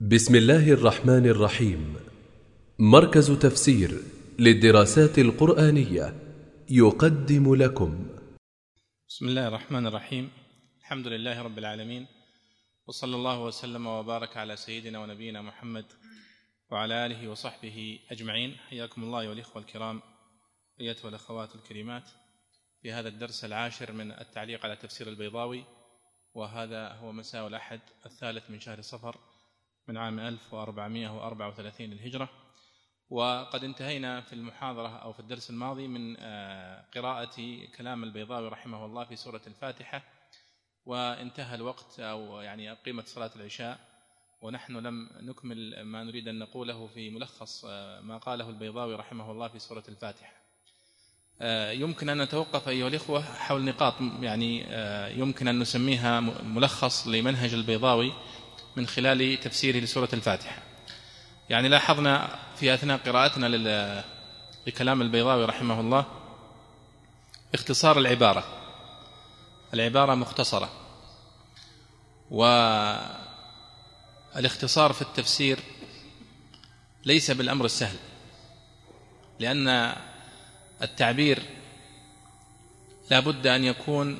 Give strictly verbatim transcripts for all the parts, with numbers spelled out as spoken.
بسم الله الرحمن الرحيم. مركز تفسير للدراسات القرآنية يقدم لكم. بسم الله الرحمن الرحيم. الحمد لله رب العالمين، وصلى الله وسلم وبارك على سيدنا ونبينا محمد وعلى آله وصحبه أجمعين. حياكم الله والإخوة الكرام أيتها الأخوات الكريمات في هذا الدرس العاشر من التعليق على تفسير البيضاوي، وهذا هو مساء الأحد الثالث من شهر صفر من عام ألف وأربعمائة وأربعة وثلاثين للهجرة. وقد انتهينا في المحاضرة أو في الدرس الماضي من قراءة كلام البيضاوي رحمه الله في سورة الفاتحة، وانتهى الوقت أو يعني قيمة صلاة العشاء، ونحن لم نكمل ما نريد أن نقوله في ملخص ما قاله البيضاوي رحمه الله في سورة الفاتحة. يمكن أن نتوقف أيها الإخوة حول نقاط يعني يمكن أن نسميها ملخص لمنهج البيضاوي من خلال تفسيره لسورة الفاتحة. يعني لاحظنا في أثناء قراءتنا لكلام البيضاوي رحمه الله اختصار العبارة، العبارة مختصرة، والاختصار في التفسير ليس بالأمر السهل، لأن التعبير لا بد أن يكون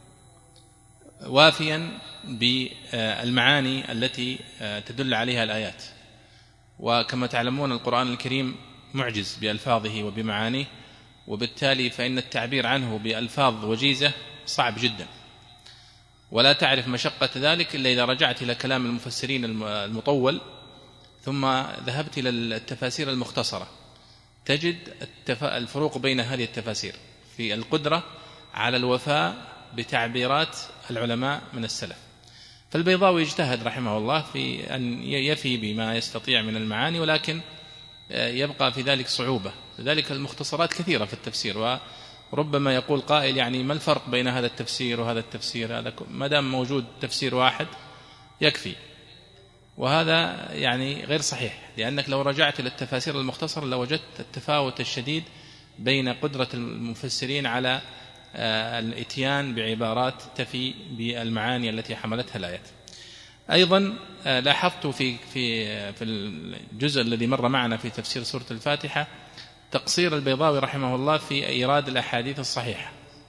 وافيا بالمعاني التي تدل عليها الآيات، وكما تعلمون القرآن الكريم معجز بألفاظه وبمعانيه، وبالتالي فإن التعبير عنه بألفاظ وجيزة صعب جدا، ولا تعرف مشقة ذلك إلا إذا رجعت إلى كلام المفسرين المطول ثم ذهبت إلى التفاسير المختصرة، تجد الفروق بين هذه التفاسير في القدرة على الوفاء بتعبيرات العلماء من السلف. فالبيضاوي اجتهد رحمه الله في أن يفي بما يستطيع من المعاني، ولكن يبقى في ذلك صعوبة، لذلك المختصرات كثيرة في التفسير، وربما يقول قائل يعني ما الفرق بين هذا التفسير وهذا التفسير، هذا ما دام موجود تفسير واحد يكفي، وهذا يعني غير صحيح، لأنك لو رجعت إلى التفاسير المختصرة لوجدت التفاوت الشديد بين قدرة المفسرين على الاتيان بعبارات تفي بالمعاني التي حملتها الآيات. أيضا لاحظت في في في الجزء الذي مر معنا في تفسير سورة الفاتحة تقصير البيضاوي رحمه الله في إيراد الأحاديث الصحيحة،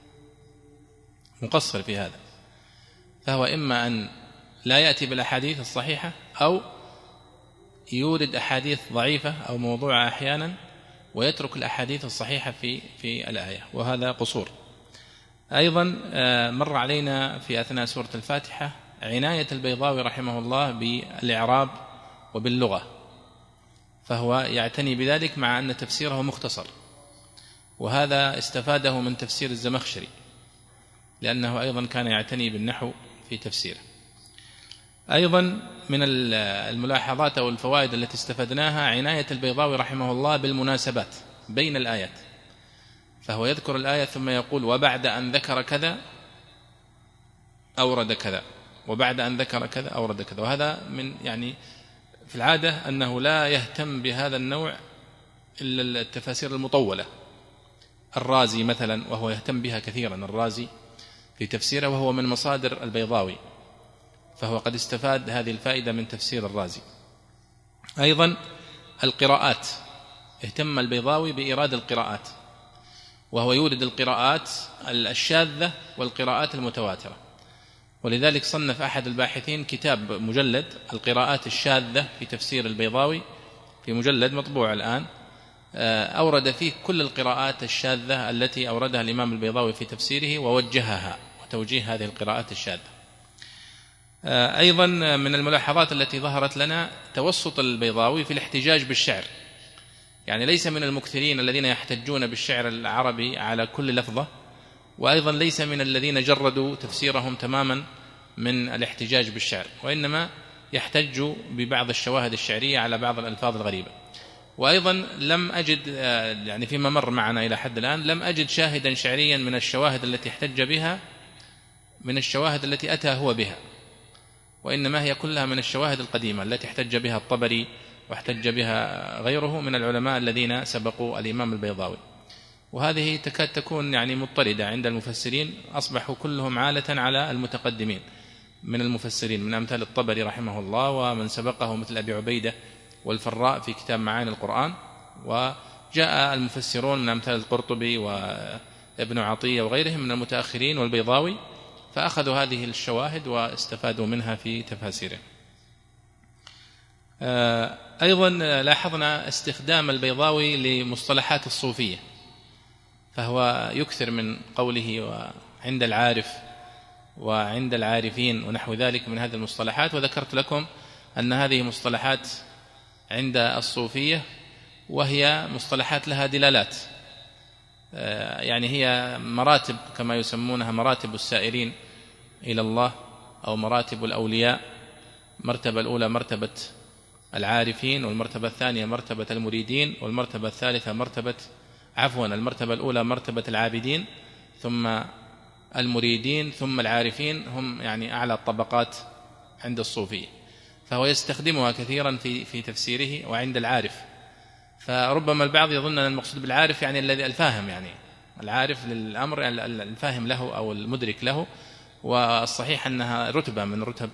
مقصر في هذا، فهو إما أن لا يأتي بالأحاديث الصحيحة أو يورد أحاديث ضعيفة أو موضوعة أحيانا ويترك الأحاديث الصحيحة في في الآية، وهذا قصور. أيضا مر علينا في أثناء سورة الفاتحة عناية البيضاوي رحمه الله بالإعراب وباللغة، فهو يعتني بذلك مع أن تفسيره مختصر، وهذا استفاده من تفسير الزمخشري، لأنه أيضا كان يعتني بالنحو في تفسيره. أيضا من الملاحظات أو الفوائد التي استفدناها عناية البيضاوي رحمه الله بالمناسبات بين الآيات، فهو يذكر الآية ثم يقول وبعد أن ذكر كذا أورد كذا، وبعد أن ذكر كذا أورد كذا، وهذا من يعني في العادة أنه لا يهتم بهذا النوع إلا التفاسير المطولة. الرازي مثلا وهو يهتم بها كثيرا، الرازي في تفسيره وهو من مصادر البيضاوي، فهو قد استفاد هذه الفائدة من تفسير الرازي. أيضا القراءات، اهتم البيضاوي بإيراد القراءات، وهو يورد القراءات الشاذة والقراءات المتواترة، ولذلك صنف أحد الباحثين كتاب مجلد القراءات الشاذة في تفسير البيضاوي، في مجلد مطبوع الآن، أورد فيه كل القراءات الشاذة التي أوردها الإمام البيضاوي في تفسيره ووجهها وتوجيه هذه القراءات الشاذة. أيضا من الملاحظات التي ظهرت لنا توسط البيضاوي في الاحتجاج بالشعر، يعني ليس من المكثرين الذين يحتجون بالشعر العربي على كل لفظة، وأيضا ليس من الذين جردوا تفسيرهم تماما من الاحتجاج بالشعر، وإنما يحتج ببعض الشواهد الشعرية على بعض الألفاظ الغريبة. وأيضا لم أجد يعني فيما مر معنا إلى حد الآن لم أجد شاهدا شعريا من الشواهد التي احتج بها من الشواهد التي أتى هو بها، وإنما هي كلها من الشواهد القديمة التي احتج بها الطبري واحتج بها غيره من العلماء الذين سبقوا الإمام البيضاوي، وهذه تكاد تكون يعني مضطردة عند المفسرين، أصبحوا كلهم عالة على المتقدمين، من المفسرين من أمثال الطبري رحمه الله ومن سبقه مثل أبي عبيدة والفراء في كتاب معاني القرآن، وجاء المفسرون من أمثال القرطبي وابن عطية وغيرهم من المتأخرين والبيضاوي، فأخذوا هذه الشواهد واستفادوا منها في تفاسيره. أيضا لاحظنا استخدام البيضاوي لمصطلحات الصوفية، فهو يكثر من قوله وعند العارف وعند العارفين ونحو ذلك من هذه المصطلحات. وذكرت لكم أن هذه مصطلحات عند الصوفية وهي مصطلحات لها دلالات، يعني هي مراتب كما يسمونها، مراتب السائرين إلى الله أو مراتب الأولياء. مرتبة الأولى مرتبة العارفين، والمرتبة الثانية مرتبة المريدين، والمرتبة الثالثة مرتبة عفوا المرتبة الأولى مرتبة العابدين، ثم المريدين، ثم العارفين، هم يعني أعلى الطبقات عند الصوفية. فهو يستخدمها كثيرا في في تفسيره وعند العارف. فربما البعض يظن أن المقصود بالعارف يعني الذي الفاهم، يعني العارف للأمر يعني الفاهم له أو المدرك له، والصحيح أنها رتبة من رتب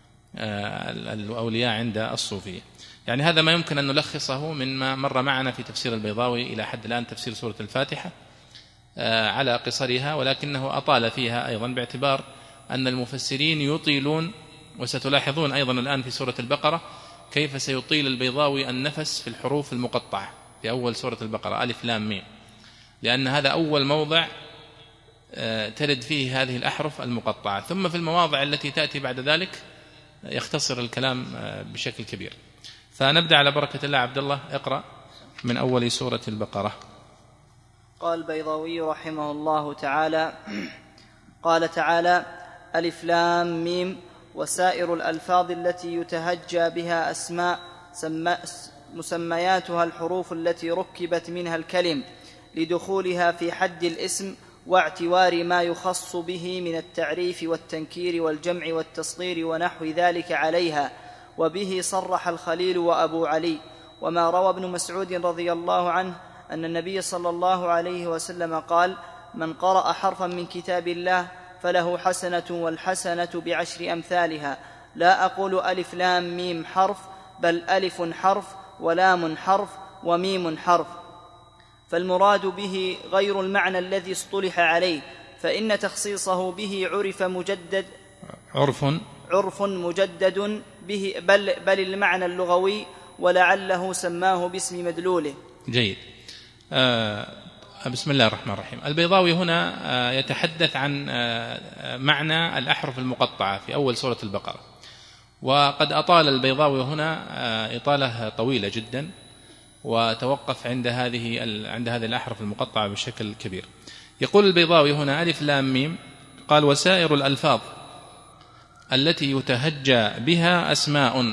الأولياء عند الصوفية. يعني هذا ما يمكن أن نلخصه مما مر معنا في تفسير البيضاوي إلى حد الآن، تفسير سورة الفاتحة على قصرها، ولكنه أطال فيها أيضا باعتبار أن المفسرين يطيلون. وستلاحظون أيضا الآن في سورة البقرة كيف سيطيل البيضاوي النفس في الحروف المقطعة في أول سورة البقرة ألف لام ميم، لأن هذا أول موضع ترد فيه هذه الأحرف المقطعة، ثم في المواضع التي تأتي بعد ذلك يختصر الكلام بشكل كبير. فنبدأ على بركة الله. عبد الله اقرأ من أول سورة البقرة. قال البيضاوي رحمه الله تعالى: قال تعالى: ألف لام ميم وسائر الألفاظ التي يتهجى بها أسماء مسمياتها الحروف التي ركبت منها الكلم لدخولها في حد الاسم واعتوار ما يخص به من التعريف والتنكير والجمع والتصغير ونحو ذلك عليها. وبه صرح الخليل وأبو علي. وما روى ابن مسعود رضي الله عنه أن النبي صلى الله عليه وسلم قال: من قرأ حرفا من كتاب الله فله حسنة والحسنة بعشر أمثالها. لا أقول ألف لام ميم حرف، بل ألف حرف ولام حرف وميم حرف. فالمراد به غير المعنى الذي اصطلح عليه، فإن تخصيصه به عرف مجدد عرف عرف مجدد به، بل, بل المعنى اللغوي، ولعله سماه باسم مدلوله. جيد. آه بسم الله الرحمن الرحيم. البيضاوي هنا آه يتحدث عن آه معنى الأحرف المقطعة في أول سورة البقرة، وقد أطال البيضاوي هنا آه إطالة طويلة جدا، وتوقف عند هذه عند هذه الأحرف المقطعة بشكل كبير. يقول البيضاوي هنا: ألف لام ميم، قال: وسائر الألفاظ التي يتهجى بها أسماء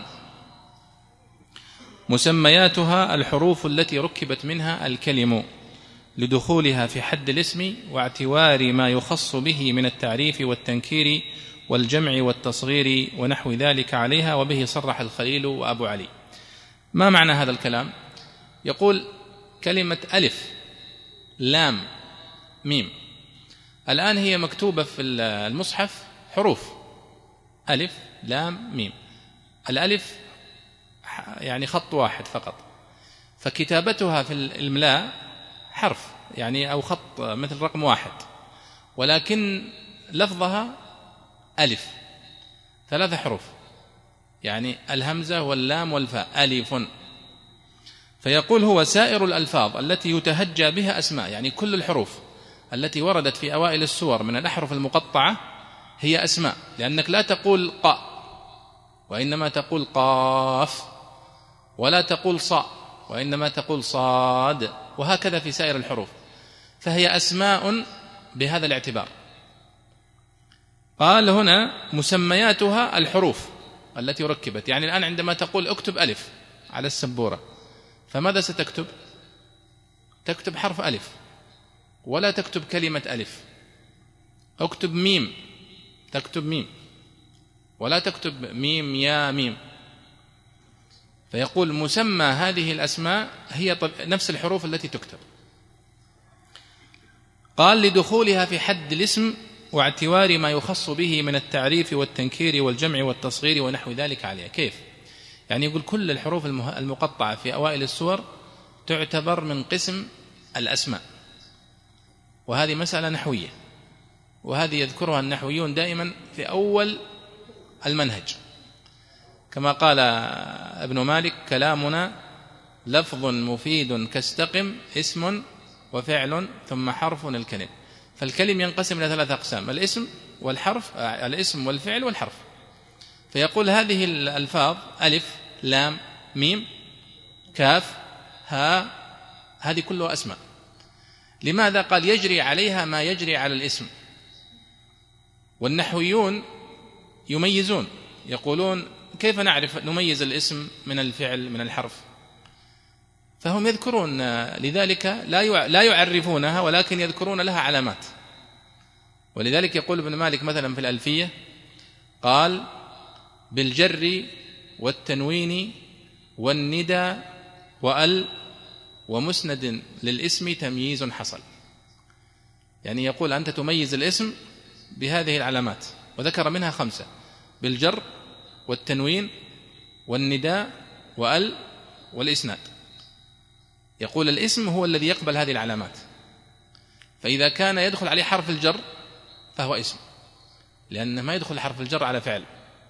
مسمياتها الحروف التي ركبت منها الكلم لدخولها في حد الاسم واعتوار ما يخص به من التعريف والتنكير والجمع والتصغير ونحو ذلك عليها. وبه صرح الخليل وأبو علي. ما معنى هذا الكلام؟ يقول: كلمة ألف لام ميم الآن هي مكتوبة في المصحف حروف ألف لام ميم. الألف يعني خط واحد فقط، فكتابتها في الإملاء حرف يعني أو خط مثل رقم واحد، ولكن لفظها ألف ثلاثة حروف، يعني الهمزة واللام والفاء ألف. فيقول هو سائر الألفاظ التي يتهجى بها أسماء، يعني كل الحروف التي وردت في أوائل السور من الأحرف المقطعة هي أسماء، لأنك لا تقول قاء وإنما تقول قاف، ولا تقول صاء وإنما تقول صاد، وهكذا في سائر الحروف، فهي أسماء بهذا الاعتبار. قال هنا مسمياتها الحروف التي ركبت، يعني الآن عندما تقول اكتب ألف على السبورة، فماذا ستكتب؟ تكتب حرف ألف ولا تكتب كلمة ألف. اكتب ميم، تكتب ميم ولا تكتب ميم يا ميم. فيقول مسمى هذه الأسماء هي نفس الحروف التي تكتب. قال لدخولها في حد الاسم واعتوار ما يخص به من التعريف والتنكير والجمع والتصغير ونحو ذلك عليه. كيف؟ يعني يقول كل الحروف المقطعة في أوائل السور تعتبر من قسم الأسماء، وهذه مسألة نحوية، وهذه يذكرها النحويون دائما في أول المنهج، كما قال ابن مالك: كلامنا لفظ مفيد كاستقم اسم وفعل ثم حرف الكلم. فالكلم ينقسم إلى ثلاثة أقسام: الاسم والحرف، الاسم والفعل والحرف. فيقول هذه الألفاظ ألف لام ميم كاف ها، هذه كلها أسماء. لماذا؟ قال: يجري عليها ما يجري على الاسم. والنحويون يميزون، يقولون: كيف نعرف نميز الاسم من الفعل من الحرف؟ فهم يذكرون لذلك لا لا يعرفونها، ولكن يذكرون لها علامات. ولذلك يقول ابن مالك مثلا في الألفية، قال: بالجر والتنوين والندى وأل ومسند للاسم تمييز حصل. يعني يقول أنت تميز الاسم بهذه العلامات، وذكر منها خمسة: بالجر والتنوين والنداء وأل والإسناد. يقول الاسم هو الذي يقبل هذه العلامات، فإذا كان يدخل عليه حرف الجر فهو اسم، لأنه ما يدخل حرف الجر على فعل.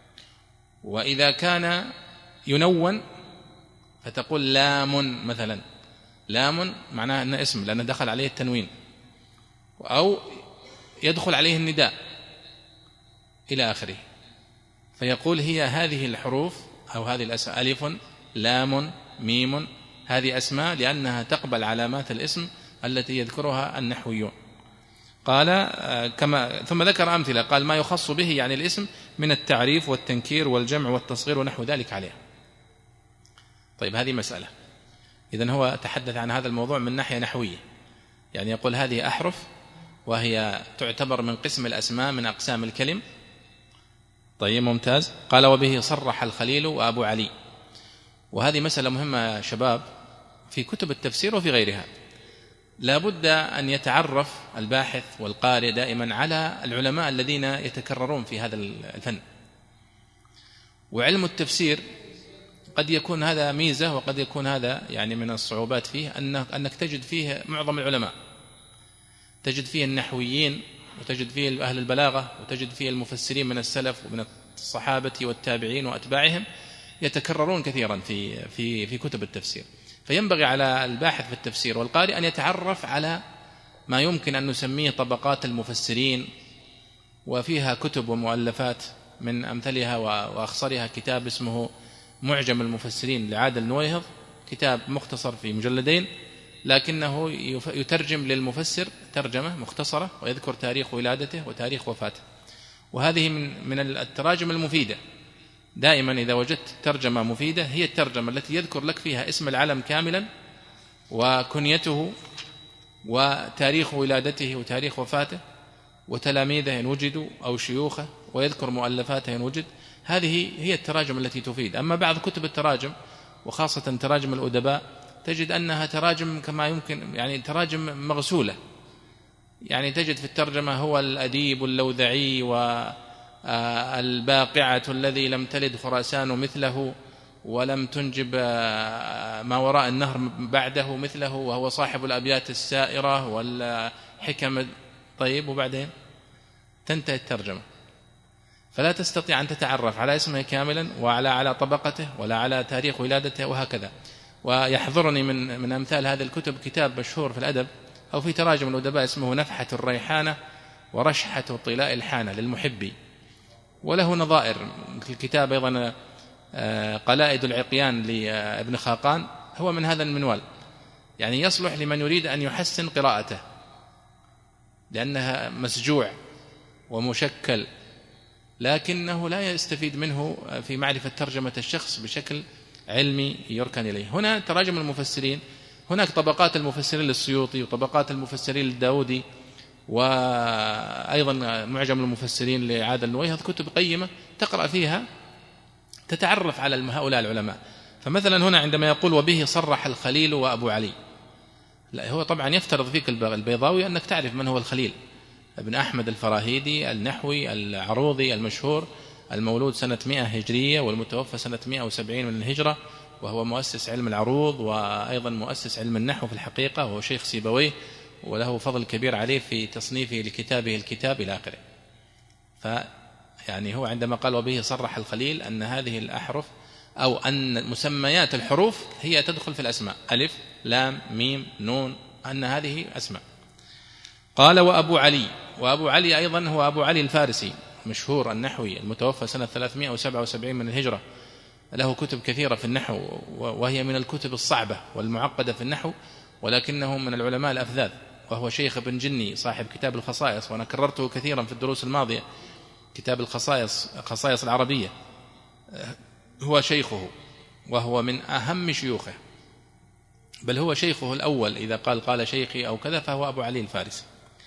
وإذا كان ينون فتقول لام مثلا، لام معناه أنه اسم لأنه دخل عليه التنوين، أو يدخل عليه النداء إلى آخره. فيقول هي هذه الحروف أو هذه الأسماء ألف لام ميم، هذه أسماء لأنها تقبل علامات الاسم التي يذكرها النحويون. قال كما ثم ذكر أمثلة، قال: ما يخص به يعني الاسم من التعريف والتنكير والجمع والتصغير ونحو ذلك عليه. طيب، هذه مسألة. إذن هو تحدث عن هذا الموضوع من ناحية نحوية، يعني يقول هذه أحرف وهي تعتبر من قسم الأسماء من أقسام الكلم. طيب، ممتاز. قال: وبه صرح الخليل وأبو علي. وهذه مسألة مهمة يا شباب في كتب التفسير وفي غيرها. لا بد أن يتعرف الباحث والقارئ دائما على العلماء الذين يتكررون في هذا الفن. وعلم التفسير قد يكون هذا ميزة، وقد يكون هذا يعني من الصعوبات فيه، أنك تجد فيه معظم العلماء، تجد فيه النحويين، وتجد فيه أهل البلاغة، وتجد فيه المفسرين من السلف ومن الصحابة والتابعين وأتباعهم، يتكررون كثيرا في في في كتب التفسير. فينبغي على الباحث في التفسير والقارئ أن يتعرف على ما يمكن أن نسميه طبقات المفسرين، وفيها كتب ومؤلفات. من أمثلها وأخصرها كتاب اسمه معجم المفسرين لعادل نويهض، كتاب مختصر في مجلدين، لكنه يترجم للمفسر ترجمة مختصرة ويذكر تاريخ ولادته وتاريخ وفاته. وهذه من من التراجم المفيدة. دائما إذا وجدت ترجمة مفيدة هي الترجمة التي يذكر لك فيها اسم العلم كاملا وكنيته وتاريخ ولادته وتاريخ وفاته وتلاميذه إن وجدوا أو شيوخه، ويذكر مؤلفاته إن وجد. هذه هي التراجم التي تفيد. أما بعض كتب التراجم وخاصة تراجم الأدباء تجد أنها تراجم كما يمكن، يعني تراجم مغسولة. يعني تجد في الترجمة هو الأديب اللوذعي والباقعة الذي لم تلد خراسان مثله ولم تنجب ما وراء النهر بعده مثله، وهو صاحب الأبيات السائرة والحكم. طيب، وبعدين تنتهي الترجمة، فلا تستطيع أن تتعرف على اسمه كاملا وعلى على طبقته ولا على تاريخ ولادته وهكذا. ويحضرني من من أمثال هذه الكتب كتاب مشهور في الأدب أو في تراجم الأدباء اسمه نفحة الريحانة ورشحة طلاء الحانة للمحبي، وله نظائر. الكتاب أيضا قلائد العقيان لابن خاقان هو من هذا المنوال، يعني يصلح لمن يريد أن يحسن قراءته، لأنها مسجوع ومشكل، لكنه لا يستفيد منه في معرفة ترجمة الشخص بشكل علمي يركن إليه. هنا تراجم المفسرين، هناك طبقات المفسرين للسيوطي وطبقات المفسرين للداودي، وأيضا معجم المفسرين لعادل نويهض، كتب قيمة تقرأ فيها تتعرف على هؤلاء العلماء. فمثلا هنا عندما يقول وبه صرح الخليل وأبو علي، لا، هو طبعا يفترض فيك البيضاوي أنك تعرف من هو الخليل، بن أحمد الفراهيدي النحوي العروضي المشهور، المولود سنة مئة هجرية والمتوفى سنة مئة وسبعين من الهجرة، وهو مؤسس علم العروض وأيضا مؤسس علم النحو في الحقيقة، وهو شيخ سيبويه، وله فضل كبير عليه في تصنيفه لكتابه الكتاب إلى آخره. فيعني هو عندما قال وبه صرح الخليل أن هذه الأحرف أو أن مسميات الحروف هي تدخل في الأسماء، ألف لام ميم نون، أن هذه أسماء. قال وأبو علي، وأبو علي أيضا هو أبو علي الفارسي مشهور النحوي المتوفى سنة ثلاثمئة وسبعة وسبعين من الهجرة، له كتب كثيرة في النحو وهي من الكتب الصعبة والمعقدة في النحو، ولكنه من العلماء الأفذاذ، وهو شيخ ابن جني صاحب كتاب الخصائص، وأنا كررته كثيرا في الدروس الماضية، كتاب الخصائص خصائص العربية، هو شيخه وهو من أهم شيوخه، بل هو شيخه الأول، إذا قال قال شيخي أو كذا فهو أبو علي الفارسي.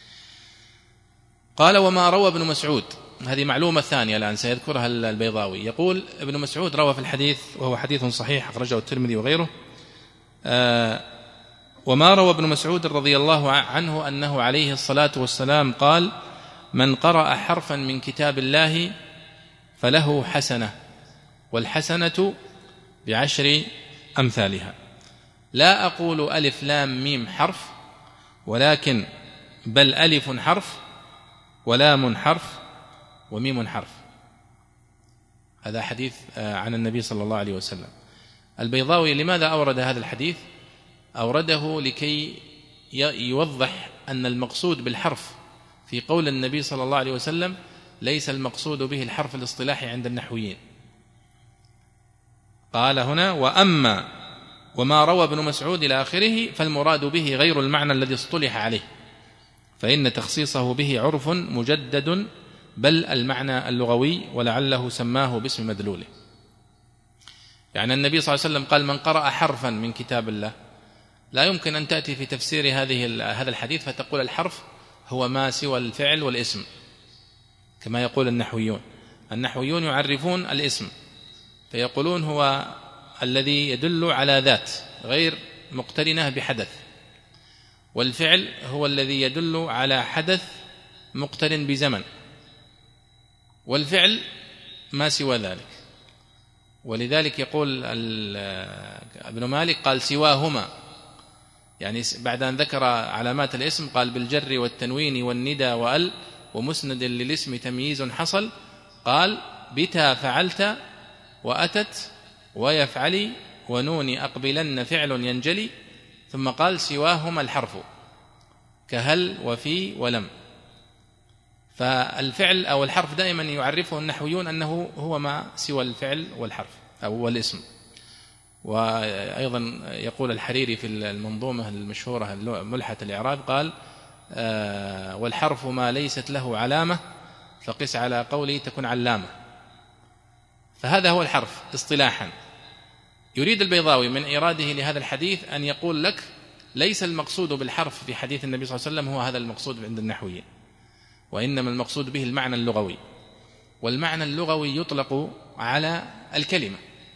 قال وما روى ابن مسعود، هذه معلومة ثانية الآن سيذكرها البيضاوي، يقول ابن مسعود روى في الحديث وهو حديث صحيح أخرجه الترمذي وغيره، آه وما روى ابن مسعود رضي الله عنه أنه عليه الصلاة والسلام قال من قرأ حرفا من كتاب الله فله حسنة والحسنة بعشر أمثالها، لا أقول ألف لام ميم حرف، ولكن بل ألف حرف ولام حرف وميم حرف. هذا حديث عن النبي صلى الله عليه وسلم. البيضاوي لماذا أورد هذا الحديث؟ أورده لكي يوضح أن المقصود بالحرف في قول النبي صلى الله عليه وسلم ليس المقصود به الحرف الاصطلاحي عند النحويين. قال هنا وأما وما روى ابن مسعود إلى آخره فالمراد به غير المعنى الذي اصطلح عليه، فإن تخصيصه به عرف مجدد بل المعنى اللغوي، ولعله سماه باسم مدلوله. يعني النبي صلى الله عليه وسلم قال من قرأ حرفا من كتاب الله، لا يمكن أن تأتي في تفسير هذه هذا الحديث فتقول الحرف هو ما سوى الفعل والاسم كما يقول النحويون. النحويون يعرفون الاسم فيقولون هو الذي يدل على ذات غير مقترنة بحدث، والفعل هو الذي يدل على حدث مقترن بزمن، والفعل ما سوى ذلك. ولذلك يقول ابن مالك قال سواهما، يعني بعد أن ذكر علامات الاسم قال بالجر والتنوين والندى وأل ومسند للاسم تمييز حصل، قال بتا فعلت وأتت ويفعلي ونون أقبلن فعل ينجلي، ثم قال سواهما الحرف كهل وفي ولم. فالفعل أو الحرف دائما يعرفه النحويون أنه هو ما سوى الفعل والحرف أو الاسم. وأيضا يقول الحريري في المنظومة المشهورة ملحة الإعراب قال آه والحرف ما ليست له علامة فقس على قولي تكون علامة. فهذا هو الحرف اصطلاحا. يريد البيضاوي من إراده لهذا الحديث أن يقول لك ليس المقصود بالحرف في حديث النبي صلى الله عليه وسلم هو هذا المقصود عند النحويين، وإنما المقصود به المعنى اللغوي، والمعنى اللغوي يطلق على الكلمة،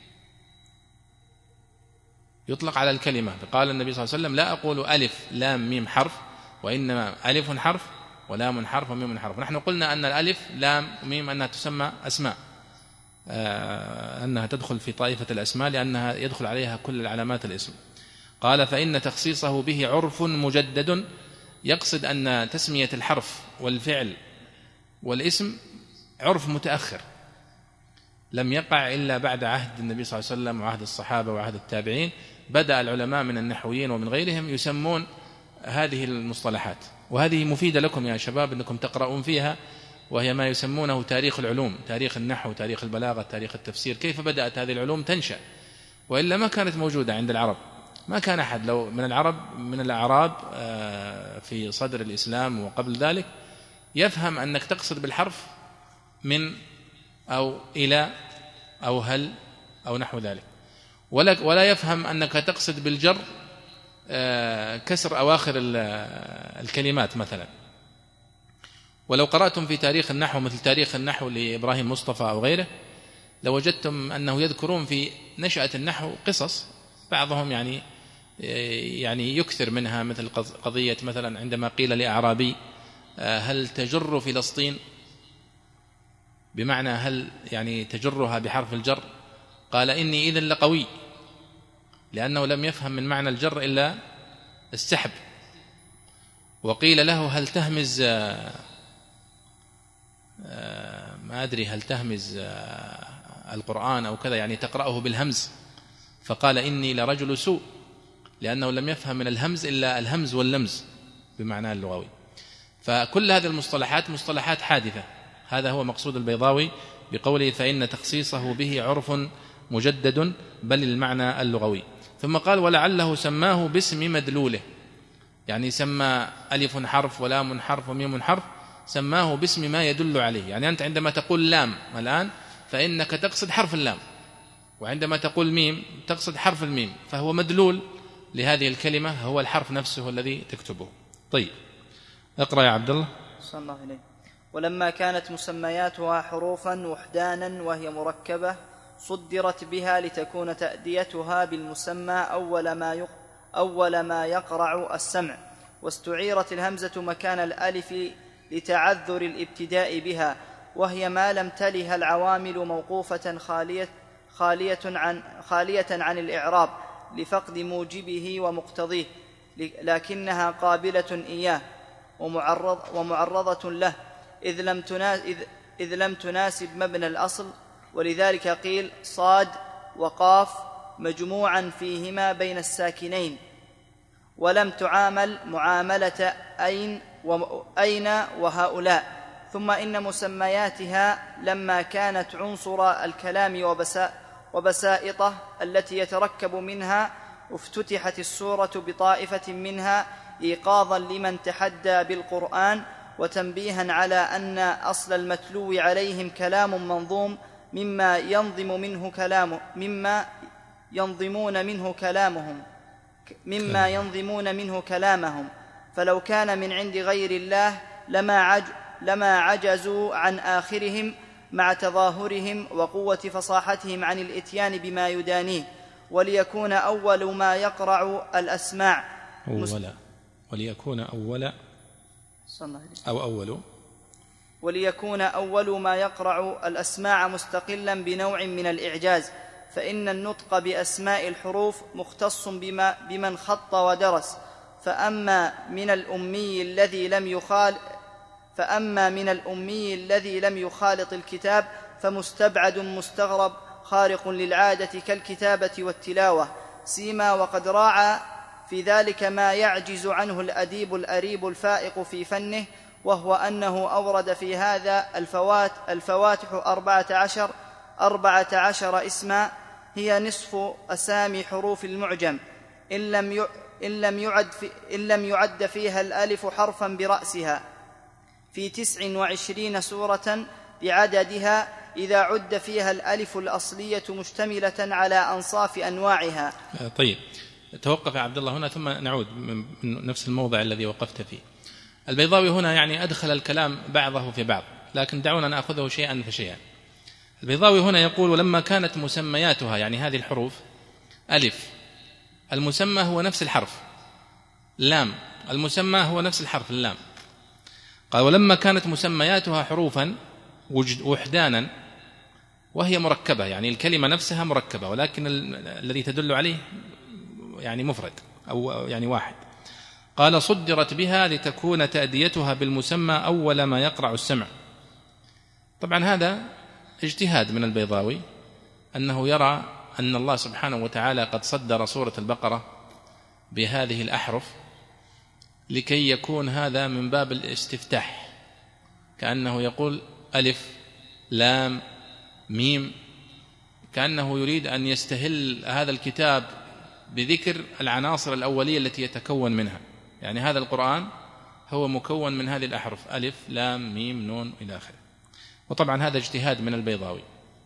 يطلق على الكلمة. فقال النبي صلى الله عليه وسلم لا أقول ألف لام ميم حرف، وإنما ألف حرف ولام حرف وميم حرف. نحن قلنا أن الألف لام وميم أنها تسمى أسماء، آه أنها تدخل في طائفة الأسماء لأنها يدخل عليها كل العلامات الاسم. قال فإن تخصيصه به عرف مجدد، يقصد أن تسمية الحرف والفعل والاسم عرف متأخر لم يقع إلا بعد عهد النبي صلى الله عليه وسلم وعهد الصحابة وعهد التابعين. بدأ العلماء من النحويين ومن غيرهم يسمون هذه المصطلحات، وهذه مفيدة لكم يا شباب أنكم تقرؤون فيها، وهي ما يسمونه تاريخ العلوم، تاريخ النحو، تاريخ البلاغة، تاريخ التفسير، كيف بدأت هذه العلوم تنشأ، وإلا ما كانت موجودة عند العرب. ما كان أحد لو من العرب من الأعراب في صدر الإسلام وقبل ذلك يفهم أنك تقصد بالحرف من أو إلى أو هل أو نحو ذلك، ولا ولا يفهم أنك تقصد بالجر كسر أواخر الكلمات مثلا. ولو قرأتم في تاريخ النحو مثل تاريخ النحو لإبراهيم مصطفى أو غيره لوجدتم أنه يذكرون في نشأة النحو قصص، بعضهم يعني يعني يكثر منها، مثل قضية مثلا عندما قيل لأعرابي هل تجر فلسطين، بمعنى هل يعني تجرها بحرف الجر؟ قال إني إذن لقوي، لأنه لم يفهم من معنى الجر إلا السحب. وقيل له هل تهمز، ما أدري هل تهمز القرآن أو كذا، يعني تقرأه بالهمز، فقال إني لرجل سوء، لأنه لم يفهم من الهمز إلا الهمز واللمز بمعنى اللغوي. فكل هذه المصطلحات مصطلحات حادثة. هذا هو مقصود البيضاوي بقوله فإن تخصيصه به عرف مجدد بل المعنى اللغوي. ثم قال ولعله سماه باسم مدلوله، يعني سمى ألف حرف ولام حرف وميم حرف، سماه باسم ما يدل عليه. يعني أنت عندما تقول لام الآن فإنك تقصد حرف اللام، وعندما تقول ميم تقصد حرف الميم، فهو مدلول لهذه الكلمة، هو الحرف نفسه الذي تكتبه. طيب اقرأ يا عبد الله. صلى الله عليه. ولما كانت مسمياتها حروفا وحدانا وهي مركبة صدرت بها لتكون تأديتها بالمسمى أول ما يق... أول ما يقرع السمع، واستعيرت الهمزة مكان الألف لتعذر الابتداء بها، وهي ما لم تلها العوامل موقوفة خالية, خالية, عن, خالية عن الإعراب لفقد موجبه ومقتضيه، لكنها قابلة إياه ومعرض ومعرضة له إذ لم, إذ, إذ لم تناسب مبنى الأصل. ولذلك قيل صاد وقاف مجموعا فيهما بين الساكنين، ولم تعامل معاملة أين وأين وهؤلاء. ثم إن مسمياتها لما كانت عنصر الكلام وبسائطه التي يتركب منها افتتحت السورة بطائفة منها إيقاظا لمن تحدى بالقرآن وتنبيها على أن أصل المتلو عليهم كلام منظوم مما ينظم منه كلامه مما ينظمون منه كلامهم مما ينظمون منه كلامهم فلو كان من عند غير الله لما عج لما عجزوا عن آخرهم مع تظاهرهم وقوة فصاحتهم عن الإتيان بما يدانيه. وليكون أول ما يقرع الأسماع أولا وليكون أول أو أول وليكون أول ما يقرع الأسماع مستقلا بنوع من الإعجاز، فإن النطق بأسماء الحروف مختص بما بمن خط ودرس. فأما من الأمي الذي لم يخال فأما من الأمي الذي لم يخالط الكتاب فمستبعد مستغرب خارق للعادة كالكتابة والتلاوة، سيما وقد راعى في ذلك ما يعجز عنه الأديب الأريب الفائق في فنه، وهو أنه أورد في هذا الفوات الفواتح أربعة عشر أربعة عشر اسما هي نصف أسامي حروف المعجم، إن لم إن لم يعد في إن لم يعد فيها الألف حرفا برأسها، في تسع وعشرين سورة بعددها إذا عد فيها الألف الأصلية مشتملة على أنصاف أنواعها. طيب توقف يا عبد الله هنا ثم نعود من نفس الموضع الذي وقفت فيه. البيضاوي هنا يعني أدخل الكلام بعضه في بعض، لكن دعونا نأخذه شيئا فشيئا. البيضاوي هنا يقول ولما كانت مسمياتها، يعني هذه الحروف ألف المسمى هو نفس الحرف، لام المسمى هو نفس الحرف اللام. قال ولما كانت مسمياتها حروفا وحدانا وهي مركبة، يعني الكلمة نفسها مركبة ولكن الذي تدل عليه يعني مفرد أو يعني واحد. قال صدرت بها لتكون تأديتها بالمسمى أول ما يقرع السمع. طبعا هذا اجتهاد من البيضاوي، أنه يرى أن الله سبحانه وتعالى قد صدر سورة البقرة بهذه الأحرف لكي يكون هذا من باب الاستفتاح، كأنه يقول ألف لام ميم، كأنه يريد أن يستهل هذا الكتاب بذكر العناصر الأولية التي يتكون منها. يعني هذا القرآن هو مكون من هذه الأحرف ألف لام ميم نون إلى آخره. وطبعا هذا اجتهاد من البيضاوي.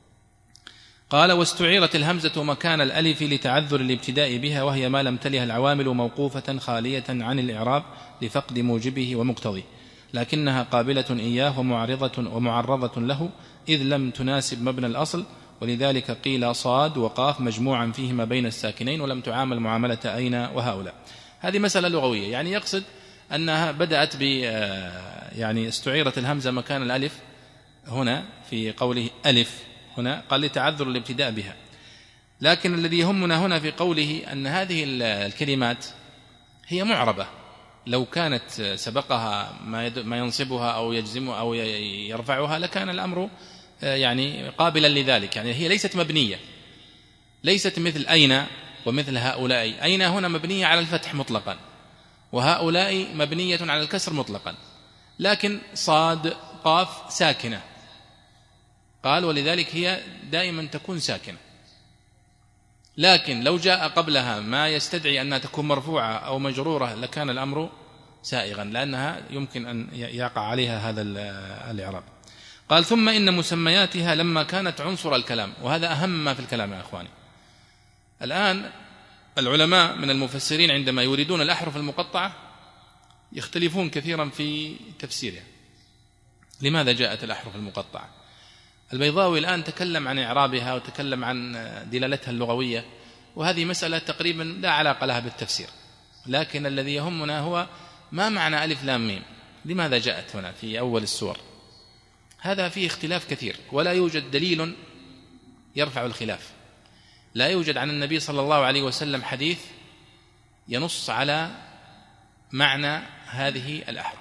قال واستعيرت الهمزة مكان الألف لتعذر الابتداء بها، وهي ما لم تلها العوامل موقوفة خالية عن الإعراب لفقد موجبه ومقتضيه، لكنها قابلة إياه ومعرضة ومعرضة له إذ لم تناسب مبنى الأصل. ولذلك قيل صاد وقاف مجموعا فيهما بين الساكنين ولم تعامل معاملة أين وهؤلاء. هذه مسألة لغوية، يعني يقصد أنها بدأت ب يعني استعيرت الهمزة مكان الألف هنا في قوله ألف هنا، قال لتعذر الابتداء بها. لكن الذي يهمنا هنا في قوله أن هذه الكلمات هي معربة، لو كانت سبقها ما ينصبها أو يجزمها أو يرفعها لكان الأمر يعني قابلا لذلك. يعني هي ليست مبنية، ليست مثل أين ومثل هؤلاء. أين هنا مبنية على الفتح مطلقا، وهؤلاء مبنية على الكسر مطلقا، لكن صاد قاف ساكنة، قال ولذلك هي دائما تكون ساكنة. لكن لو جاء قبلها ما يستدعي أنها تكون مرفوعة أو مجرورة لكان الأمر سائغا، لأنها يمكن أن يقع عليها هذا الإعراب. قال ثم إن مسمياتها لما كانت عنصر الكلام، وهذا أهم ما في الكلام يا أخواني. الآن العلماء من المفسرين عندما يريدون الأحرف المقطعة يختلفون كثيرا في تفسيرها. لماذا جاءت الأحرف المقطعة؟ البيضاوي الآن تكلم عن إعرابها وتكلم عن دلالتها اللغوية، وهذه مسألة تقريبا لا علاقة لها بالتفسير، لكن الذي يهمنا هو ما معنى ألف لام ميم، لماذا جاءت هنا في أول السور؟ هذا فيه اختلاف كثير، ولا يوجد دليل يرفع الخلاف. لا يوجد عن النبي صلى الله عليه وسلم حديث ينص على معنى هذه الأحرف،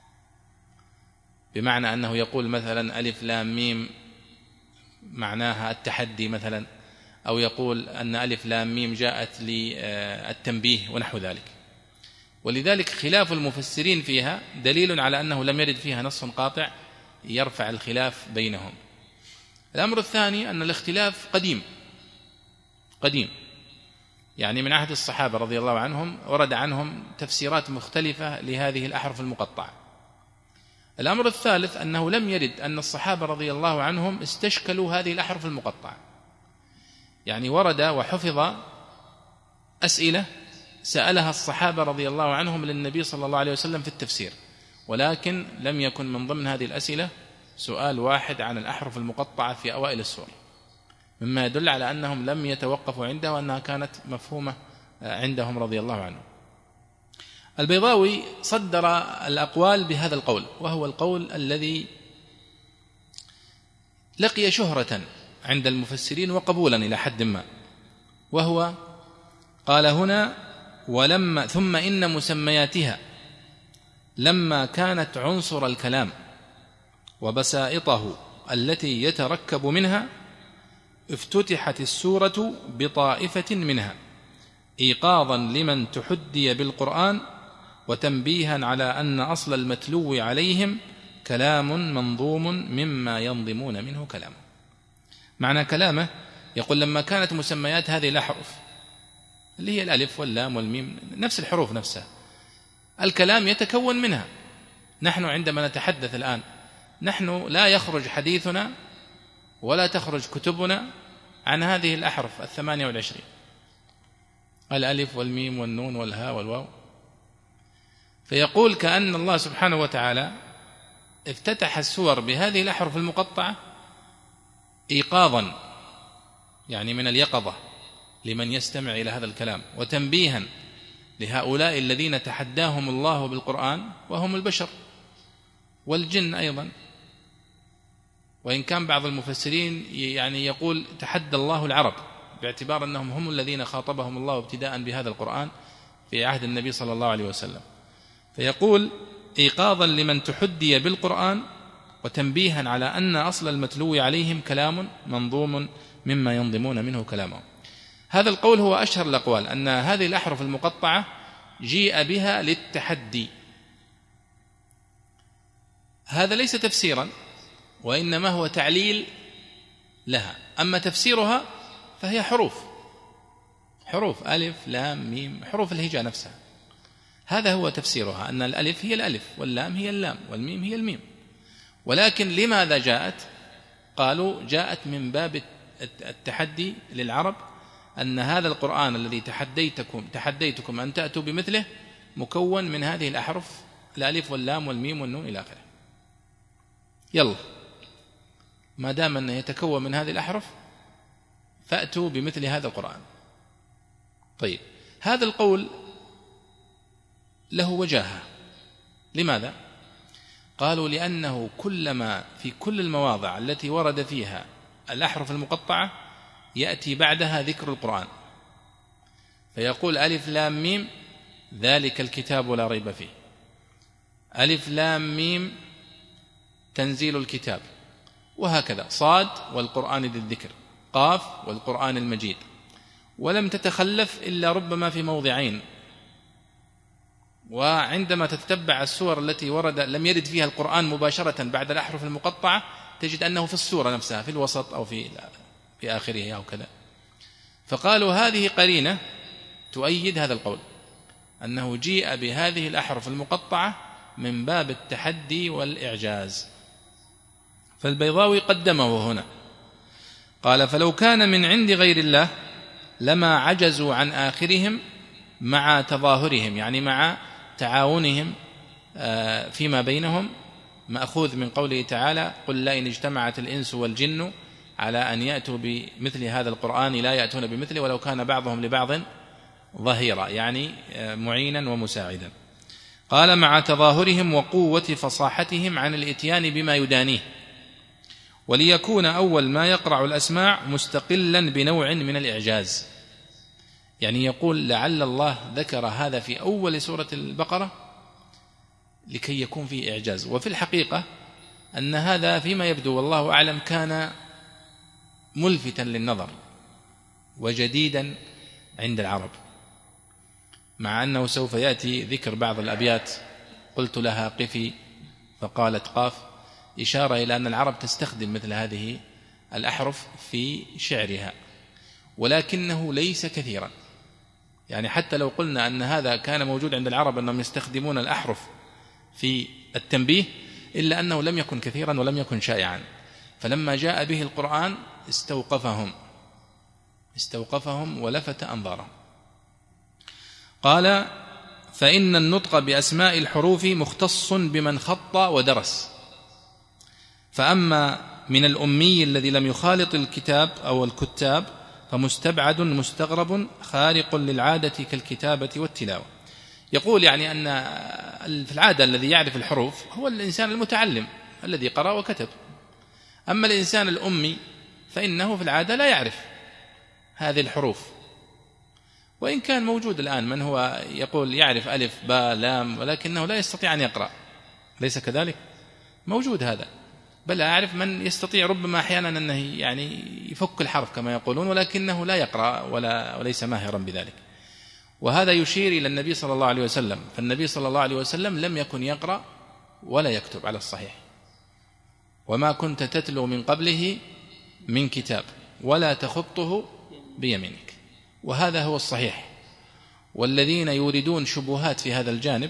بمعنى أنه يقول مثلا ألف لام ميم معناها التحدي مثلا، أو يقول أن ألف لام ميم جاءت للتنبيه ونحو ذلك. ولذلك خلاف المفسرين فيها دليل على أنه لم يرد فيها نص قاطع يرفع الخلاف بينهم. الأمر الثاني أن الاختلاف قديم قديم يعني من عهد الصحابة رضي الله عنهم ورد عنهم تفسيرات مختلفة لهذه الأحرف المقطعة. الأمر الثالث أنه لم يرد أن الصحابة رضي الله عنهم استشكلوا هذه الأحرف المقطعة، يعني ورد وحفظ أسئلة سألها الصحابة رضي الله عنهم للنبي صلى الله عليه وسلم في التفسير، ولكن لم يكن من ضمن هذه الأسئلة سؤال واحد عن الأحرف المقطعة في أوائل السور، مما يدل على أنهم لم يتوقفوا عندها وأنها كانت مفهومة عندهم رضي الله عنهم. البيضاوي صدر الأقوال بهذا القول، وهو القول الذي لقي شهرة عند المفسرين وقبولا إلى حد ما، وهو قال هنا ولما ثم إن مسمياتها لما كانت عنصر الكلام وبسائطه التي يتركب منها افتتحت السورة بطائفة منها إيقاظا لمن تحدي بالقرآن وتنبيها على أن أصل المتلو عليهم كلام منظوم مما ينظمون منه كلامه. معنى كلامه يقول لما كانت مسميات هذه الأحرف اللي هي الألف واللام والميم نفس الحروف نفسها، الكلام يتكون منها. نحن عندما نتحدث الآن نحن لا يخرج حديثنا ولا تخرج كتبنا عن هذه الأحرف الثمانية والعشرين، الألف والميم والنون والهاء والواو. فيقول كأن الله سبحانه وتعالى افتتح السور بهذه الأحرف المقطعة إيقاظا، يعني من اليقظة لمن يستمع إلى هذا الكلام، وتنبيها لهؤلاء الذين تحداهم الله بالقرآن وهم البشر والجن أيضا. وإن كان بعض المفسرين يعني يقول تحدى الله العرب باعتبار أنهم هم الذين خاطبهم الله ابتداء بهذا القرآن في عهد النبي صلى الله عليه وسلم. فيقول إيقاظا لمن تحدي بالقرآن وتنبيها على أن أصل المتلو عليهم كلام منظوم مما ينظمون منه كلامه. هذا القول هو أشهر الأقوال، أن هذه الأحرف المقطعة جيء بها للتحدي. هذا ليس تفسيرا وإنما هو تعليل لها. أما تفسيرها فهي حروف حروف ألف لام ميم، حروف الهجاء نفسها. هذا هو تفسيرها، أن الألف هي الألف واللام هي اللام والميم هي الميم. ولكن لماذا جاءت؟ قالوا جاءت من باب التحدي للعرب، أن هذا القرآن الذي تحديتكم تحديتكم أن تأتوا بمثله مكون من هذه الأحرف الألف واللام والميم والنون إلى آخره. يلا ما دام أنه يتكون من هذه الأحرف فأتوا بمثل هذا القرآن. طيب هذا القول له وجاهة لماذا؟ قالوا لأنه كلما في كل المواضع التي ورد فيها الأحرف المقطعة يأتي بعدها ذكر القرآن، فيقول ألف لام ميم ذلك الكتاب لا ريب فيه، ألف لام ميم تنزيل الكتاب، وهكذا، صاد والقرآن ذي الذكر، قاف والقرآن المجيد، ولم تتخلف إلا ربما في موضعين. وعندما تتبع السور التي ورد لم يرد فيها القرآن مباشرة بعد الأحرف المقطعة تجد أنه في السورة نفسها في الوسط أو في في آخره أو كذا. فقالوا هذه قرينة تؤيد هذا القول، أنه جيء بهذه الأحرف المقطعة من باب التحدي والإعجاز. فالبيضاوي قدمه هنا، قال فلو كان من عند غير الله لما عجزوا عن آخرهم مع تظاهرهم، يعني مع تعاونهم فيما بينهم، مأخوذ من قوله تعالى قل لئن اجتمعت الإنس والجن على أن يأتوا بمثل هذا القرآن لا يأتون بمثله ولو كان بعضهم لبعض ظهيرا، يعني معينا ومساعدا. قال مع تظاهرهم وقوة فصاحتهم عن الإتيان بما يدانيه، وليكون أول ما يقرع الأسماع مستقلا بنوع من الإعجاز. يعني يقول لعل الله ذكر هذا في أول سورة البقرة لكي يكون فيه إعجاز. وفي الحقيقة أن هذا فيما يبدو والله أعلم كان ملفتا للنظر وجديدا عند العرب، مع أنه سوف يأتي ذكر بعض الأبيات قلت لها قفي فقالت قاف، إشارة إلى أن العرب تستخدم مثل هذه الأحرف في شعرها، ولكنه ليس كثيرا. يعني حتى لو قلنا أن هذا كان موجود عند العرب أنهم يستخدمون الأحرف في التنبيه، إلا أنه لم يكن كثيرا ولم يكن شائعا. فلما جاء به القرآن استوقفهم استوقفهم ولفت أنظارهم. قال فإن النطق بأسماء الحروف مختص بمن خط ودرس، فأما من الأمي الذي لم يخالط الكتاب أو الكتاب فمستبعد مستغرب خارق للعادة كالكتابة والتلاوة. يقول يعني أن في العادة الذي يعرف الحروف هو الإنسان المتعلم الذي قرأ وكتب، أما الإنسان الأمي فإنه في العادة لا يعرف هذه الحروف، وإن كان موجود الآن من هو يقول يعرف ألف باء لام ولكنه لا يستطيع أن يقرأ، ليس كذلك؟ موجود هذا، بل أعرف من يستطيع ربما أحيانا أنه يعني يفك الحرف كما يقولون ولكنه لا يقرأ ولا وليس ماهرا بذلك. وهذا يشير إلى النبي صلى الله عليه وسلم، فالنبي صلى الله عليه وسلم لم يكن يقرأ ولا يكتب على الصحيح، وما كنت تتلو من قبله من كتاب ولا تخطه بيمينك، وهذا هو الصحيح. والذين يوردون شبهات في هذا الجانب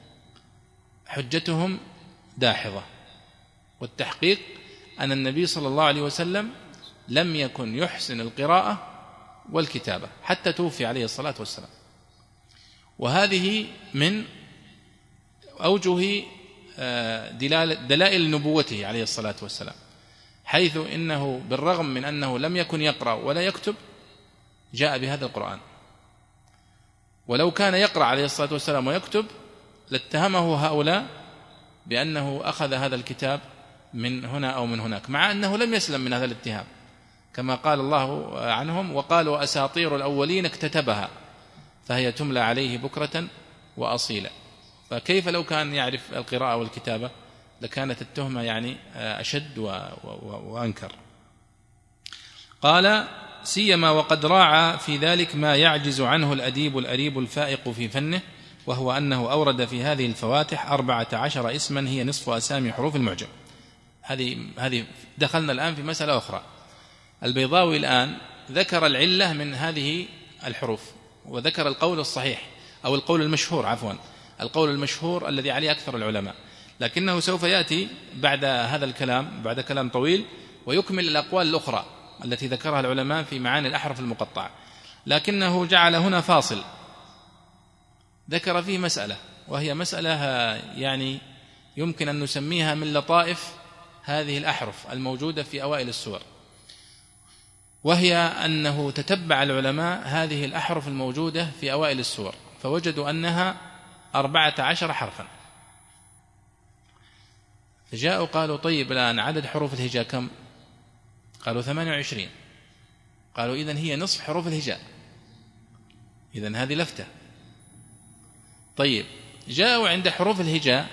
حجتهم داحضة، والتحقيق أن النبي صلى الله عليه وسلم لم يكن يحسن القراءة والكتابة حتى توفي عليه الصلاة والسلام. وهذه من أوجه دلائل نبوته عليه الصلاة والسلام، حيث إنه بالرغم من أنه لم يكن يقرأ ولا يكتب جاء بهذا القرآن. ولو كان يقرأ عليه الصلاة والسلام ويكتب لاتهمه هؤلاء بأنه أخذ هذا الكتاب من هنا أو من هناك، مع أنه لم يسلم من هذا الاتهام، كما قال الله عنهم وقالوا أساطير الأولين اكتتبها فهي تملى عليه بكرة وأصيلا. فكيف لو كان يعرف القراءة والكتابة لكانت التهمة يعني أشد وأنكر. قال سيما وقد راعى في ذلك ما يعجز عنه الأديب الأريب الفائق في فنه، وهو أنه أورد في هذه الفواتح أربعة عشر اسما هي نصف أسامي حروف المعجم. هذه هذه دخلنا الآن في مسألة أخرى. البيضاوي الآن ذكر العلة من هذه الحروف، وذكر القول الصحيح أو القول المشهور، عفوا القول المشهور الذي عليه أكثر العلماء، لكنه سوف يأتي بعد هذا الكلام بعد كلام طويل ويكمل الأقوال الأخرى التي ذكرها العلماء في معاني الأحرف المقطعة. لكنه جعل هنا فاصل ذكر فيه مسألة، وهي مسألة يعني يمكن أن نسميها من لطائف هذه الأحرف الموجودة في أوائل السور، وهي أنه تتبع العلماء هذه الأحرف الموجودة في أوائل السور فوجدوا أنها أربعة عشر حرفا، فجاءوا قالوا طيب الآن عدد حروف الهجاء كم؟ قالوا ثمانية وعشرين. قالوا إذن هي نصف حروف الهجاء، إذن هذه لفتة. طيب جاءوا عند حروف الهجاء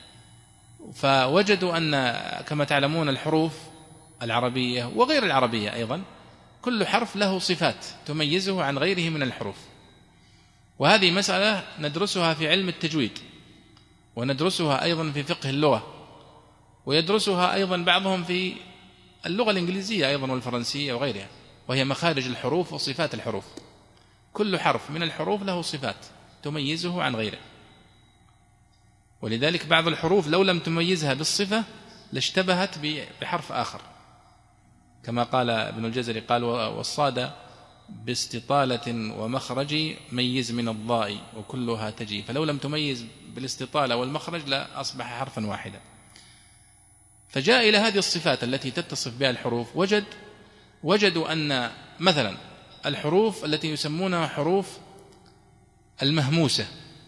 فوجدوا أن كما تعلمون الحروف العربية وغير العربية أيضا كل حرف له صفات تميزه عن غيره من الحروف، وهذه مسألة ندرسها في علم التجويد، وندرسها أيضا في فقه اللغة، ويدرسها أيضا بعضهم في اللغة الإنجليزية أيضا والفرنسية وغيرها، وهي مخارج الحروف وصفات الحروف. كل حرف من الحروف له صفات تميزه عن غيره، ولذلك بعض الحروف لو لم تميزها بالصفة لاشتبهت بحرف آخر، كما قال ابن الجزري قال والصاد باستطالة ومخرج ميز من الضاء وكلها تجي، فلو لم تميز بالاستطالة والمخرج لا أصبح حرفا واحدا. فجاء إلى هذه الصفات التي تتصف بها الحروف وجد وجدوا أن مثلا الحروف التي يسمونها حروف المهموسة،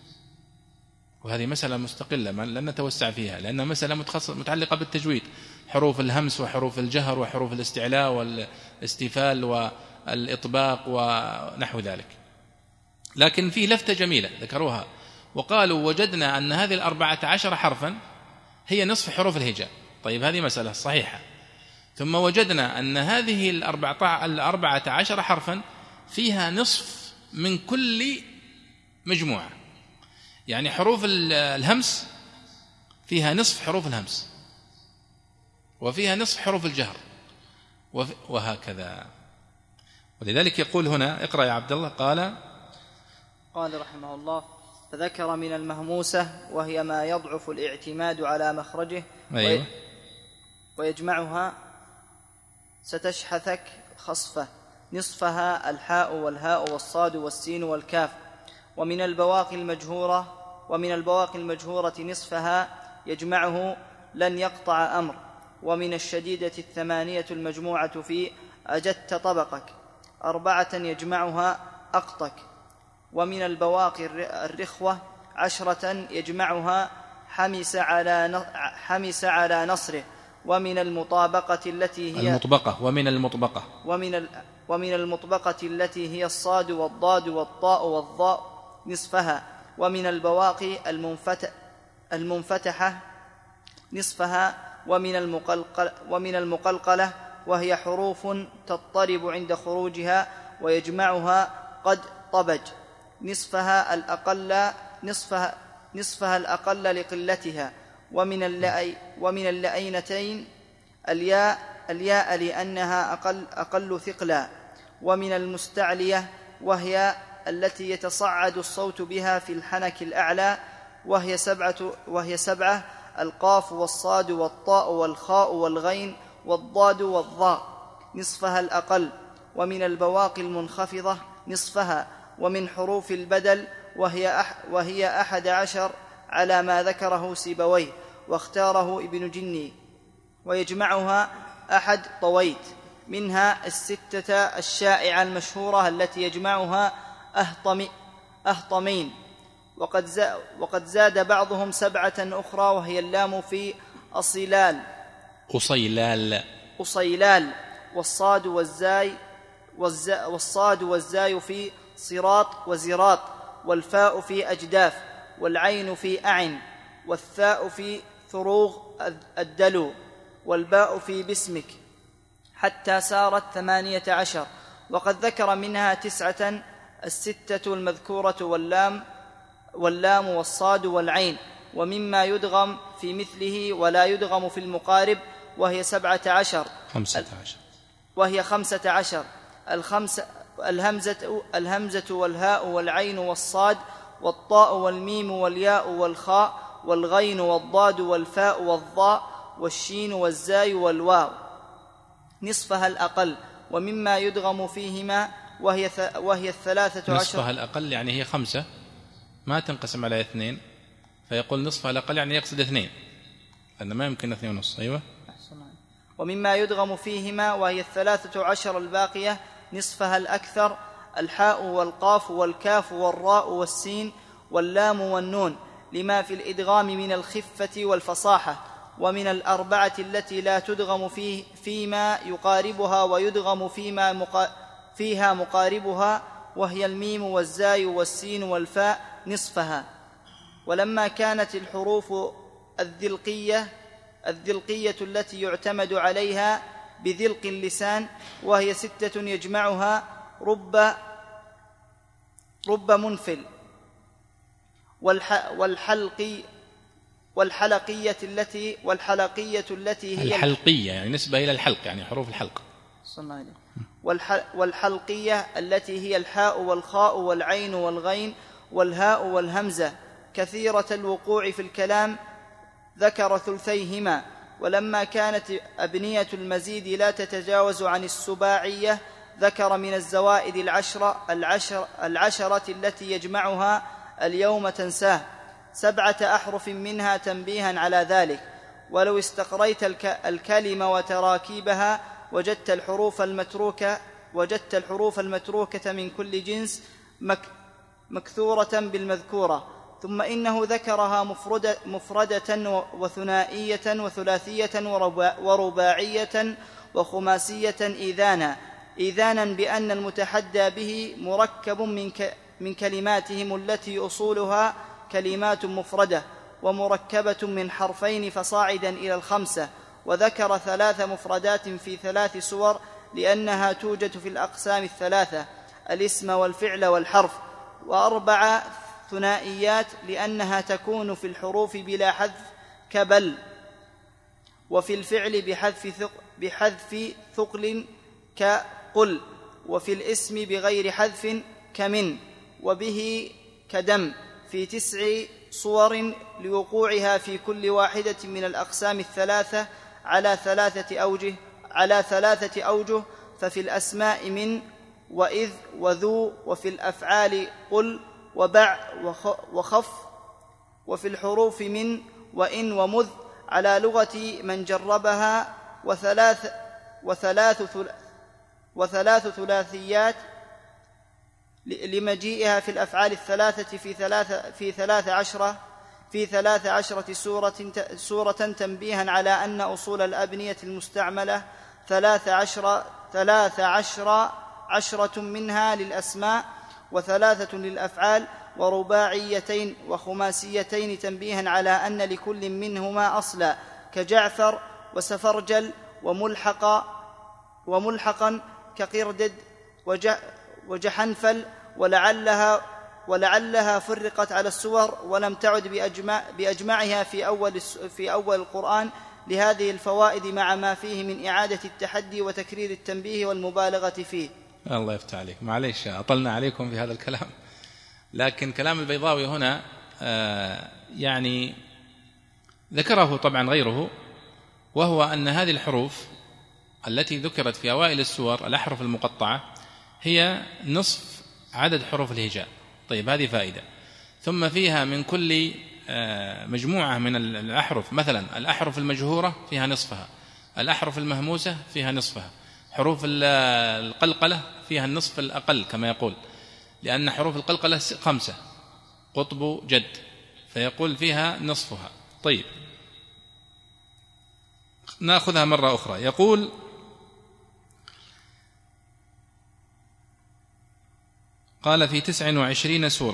وهذه مسألة مستقلة لن نتوسع فيها لأنها مسألة متعلقة بالتجويد، حروف الهمس وحروف الجهر وحروف الاستعلاء والاستفال والإطباق ونحو ذلك. لكن في لفتة جميلة ذكروها وقالوا وجدنا أن هذه الأربعة عشر حرفا هي نصف حروف الهجاء. طيب هذه مسألة صحيحة. ثم وجدنا أن هذه الأربعة عشر حرفا فيها نصف من كل مجموعة، يعني حروف الهمس فيها نصف حروف الهمس، وفيها نصف حروف الجهر، وهكذا. ولذلك يقول هنا اقرأ يا عبد الله. قال قال رحمه الله فذكر من المهموسة وهي ما يضعف الاعتماد على مخرجه أيوه. ويجمعها ستشحثك خصفة نصفها الحاء والهاء والصاد والسين والكاف. ومن البواقي المجهورة ومن البواقي المجهورة نصفها يجمعه لن يقطع أمر. ومن الشديدة الثمانية المجموعة في أجدت طبقك أربعة يجمعها أقطك. ومن البواقي الرخوة عشرة يجمعها حمس على حمس على نصره. ومن المطابقة التي هي المطبقة ومن المطبقة ومن ومن المطبقة التي هي الصاد والضاد والطاء والضاء نصفها. ومن البواقي المنفتح المنفتحة نصفها. ومن المقلقل ومن المقلقلة وهي حروف تضطرب عند خروجها ويجمعها قد طبج نصفها الأقل نصفها نصفها الأقل لقلتها. ومن اللأي ومن اللأينتين الياء الياء لأنها أقل أقل ثقلا. ومن المستعلية وهي التي يتصعد الصوت بها في الحنك الأعلى وهي سبعة وهي سبعة القاف والصاد والطاء والخاء والغين والضاد والضاء نصفها الأقل. ومن البواقي المنخفضة نصفها. ومن حروف البدل وهي أح وهي أحد عشر على ما ذكره سيبويه واختاره ابن جني. ويجمعها أحد طويت. منها الستة الشائعة المشهورة التي يجمعها أهطم أهطمين. وقد زاد, وقد زاد بعضهم سبعة أخرى وهي اللام في أصيلال أصيلال أصيلال والصاد والزاي والصاد والزاي في صراط وزراط والفاء في أجداف والعين في أعن والثاء في ثروغ الدلو والباء في باسمك حتى سارت ثمانية عشر. وقد ذكر منها تسعة الستة المذكورة واللام واللام والصاد والعين. ومما يدغم في مثله ولا يدغم في المقارب وهي سبعة عشر خمسة عشر وهي خمسة عشر الخمسة الهمزة, الهمزة والهاء والعين والصاد والطاء والميم والياء والخاء والغين والضاد والفاء والضاء والشين والزاي والواو نصفها الأقل. ومما يدغم فيهما وهي, ث... وهي الثلاثة عشر نصفها الأقل يعني هي خمسة ما تنقسم على اثنين، فيقول نصفها الأقل يعني يقصد اثنين لأن ما يمكن اثنين ونص. أيوة. ومما يدغم فيهما وهي الثلاثة عشر الباقية نصفها الأكثر الحاء والقاف والكاف والراء والسين واللام والنون لما في الإدغام من الخفة والفصاحة ومن الأربعة التي لا تدغم فيه فيما يقاربها ويدغم فيما مقا فيها مقاربها، وهي الميم والزاي والسين والفاء نصفها. ولما كانت الحروف الذلقية الذلقية التي يعتمد عليها بذلق اللسان، وهي ستة يجمعها رب رب منفل، والح والحلقي والحلقية التي والحلقية التي هي الحلقية يعني نسبة إلى الحلق، يعني حروف الحلق. والحلقية التي هي الحاء والخاء والعين والغين والهاء والهمزة، كثيرة الوقوع في الكلام، ذكر ثلثيهما. ولما كانت أبنية المزيد لا تتجاوز عن السباعية، ذكر من الزوائد العشرة العشر العشرة التي يجمعها اليوم تنساه سبعة أحرف منها تنبيها على ذلك. ولو استقريت الكلمة وتراكيبها وجدت الحروف المتروكة وجدت الحروف المتروكة من كل جنس مكثورة بالمذكورة. ثم إنه ذكرها مفردة, مفردة وثنائية وثلاثية ورباعية وخماسية إذانا إذانا بأن المتحدى به مركب من, من كلماتهم التي أصولها كلمات مفردة ومركبة من حرفين فصاعدا إلى الخمسة. وذكر ثلاث مفردات في ثلاث سور لأنها توجد في الأقسام الثلاثة، الاسم والفعل والحرف. وأربع ثنائيات لأنها تكون في الحروف بلا حذف كبل، وفي الفعل بحذف ثق بحذف ثقل كقل، وفي الاسم بغير حذف كمن، وبه كدم، في تسع صور لوقوعها في كل واحدة من الأقسام الثلاثة على ثلاثة أوجه على ثلاثة أوجه ففي الأسماء من وإذ وذو، وفي الأفعال قل وبع وخف، وفي الحروف من وإن ومذ على لغة من جربها. وثلاث وثلاث وثلاث ثلاثيات لمجيئها في الأفعال الثلاثة في ثلاث في ثلاث عشرة في ثلاث عشرة سورة سورة تنبيها على أن أصول الأبنية المستعملة ثلاث عشر ثلاث عشر عشرة منها للأسماء وثلاثة للأفعال ورباعيتين وخماسيتين، تنبيها على أن لكل منهما أصلا كجعفر وسفرجل وملحقا وملحقا كقردد وجحنفل، ولعلها ولعلها فرقت على السور ولم تعد بأجمع بأجمعها في أول في أول القرآن لهذه الفوائد، مع ما فيه من إعادة التحدي وتكرير التنبيه والمبالغة فيه. الله يفتح عليك، معليش أطلنا عليكم في هذا الكلام، لكن كلام البيضاوي هنا آه يعني ذكره طبعا غيره، وهو أن هذه الحروف التي ذكرت في أوائل السور الأحرف المقطعة هي نصف عدد حروف الهجاء. طيب هذه فائدة. ثم فيها من كل مجموعة من الأحرف، مثلا الأحرف المجهورة فيها نصفها، الأحرف المهموسة فيها نصفها، حروف القلقلة فيها النصف الأقل كما يقول، لأن حروف القلقلة خمسة قطب جد، فيقول فيها نصفها. طيب نأخذها مرة أخرى. يقول قال في تسع وعشرين سورة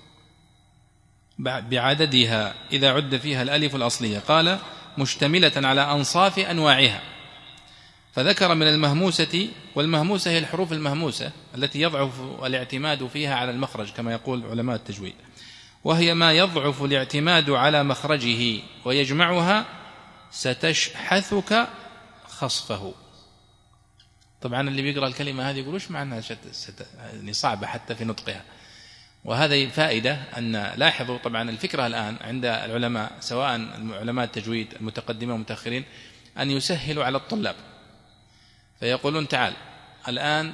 بعددها إذا عد فيها الألف الأصلية، قال مشتملة على أنصاف أنواعها، فذكر من المهموسة، والمهموسة هي الحروف المهموسة التي يضعف الاعتماد فيها على المخرج كما يقول علماء التجويد، وهي ما يضعف الاعتماد على مخرجه ويجمعها ستشحثك خصفه. طبعا اللي بيقرأ الكلمة هذه يقول وش معناها ست... يعني صعبة حتى في نطقها. وهذه فائدة أن لاحظوا طبعا الفكرة الآن عند العلماء سواء علماء التجويد المتقدمين والمتأخرين أن يسهلوا على الطلاب، فيقولون تعال الآن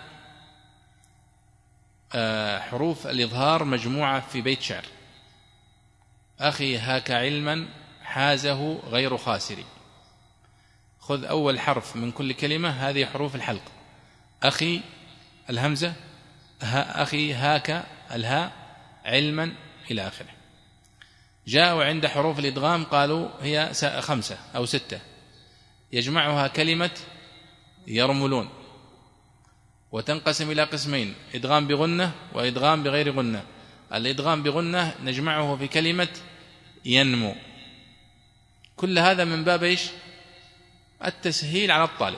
حروف الإظهار مجموعة في بيت شعر، أخي هاك علما حازه غير خاسري، خذ أول حرف من كل كلمة، هذه حروف الحلق، أخي الهمزة، ها أخي هاك الهاء علما إلى آخره. جاءوا عند حروف الإدغام قالوا هي خمسة أو ستة، يجمعها كلمة يرملون، وتنقسم إلى قسمين: إدغام بغنة وإدغام بغير غنة. الإدغام بغنة نجمعه في كلمة ينمو. كل هذا من باب إيش؟ التسهيل على الطالب.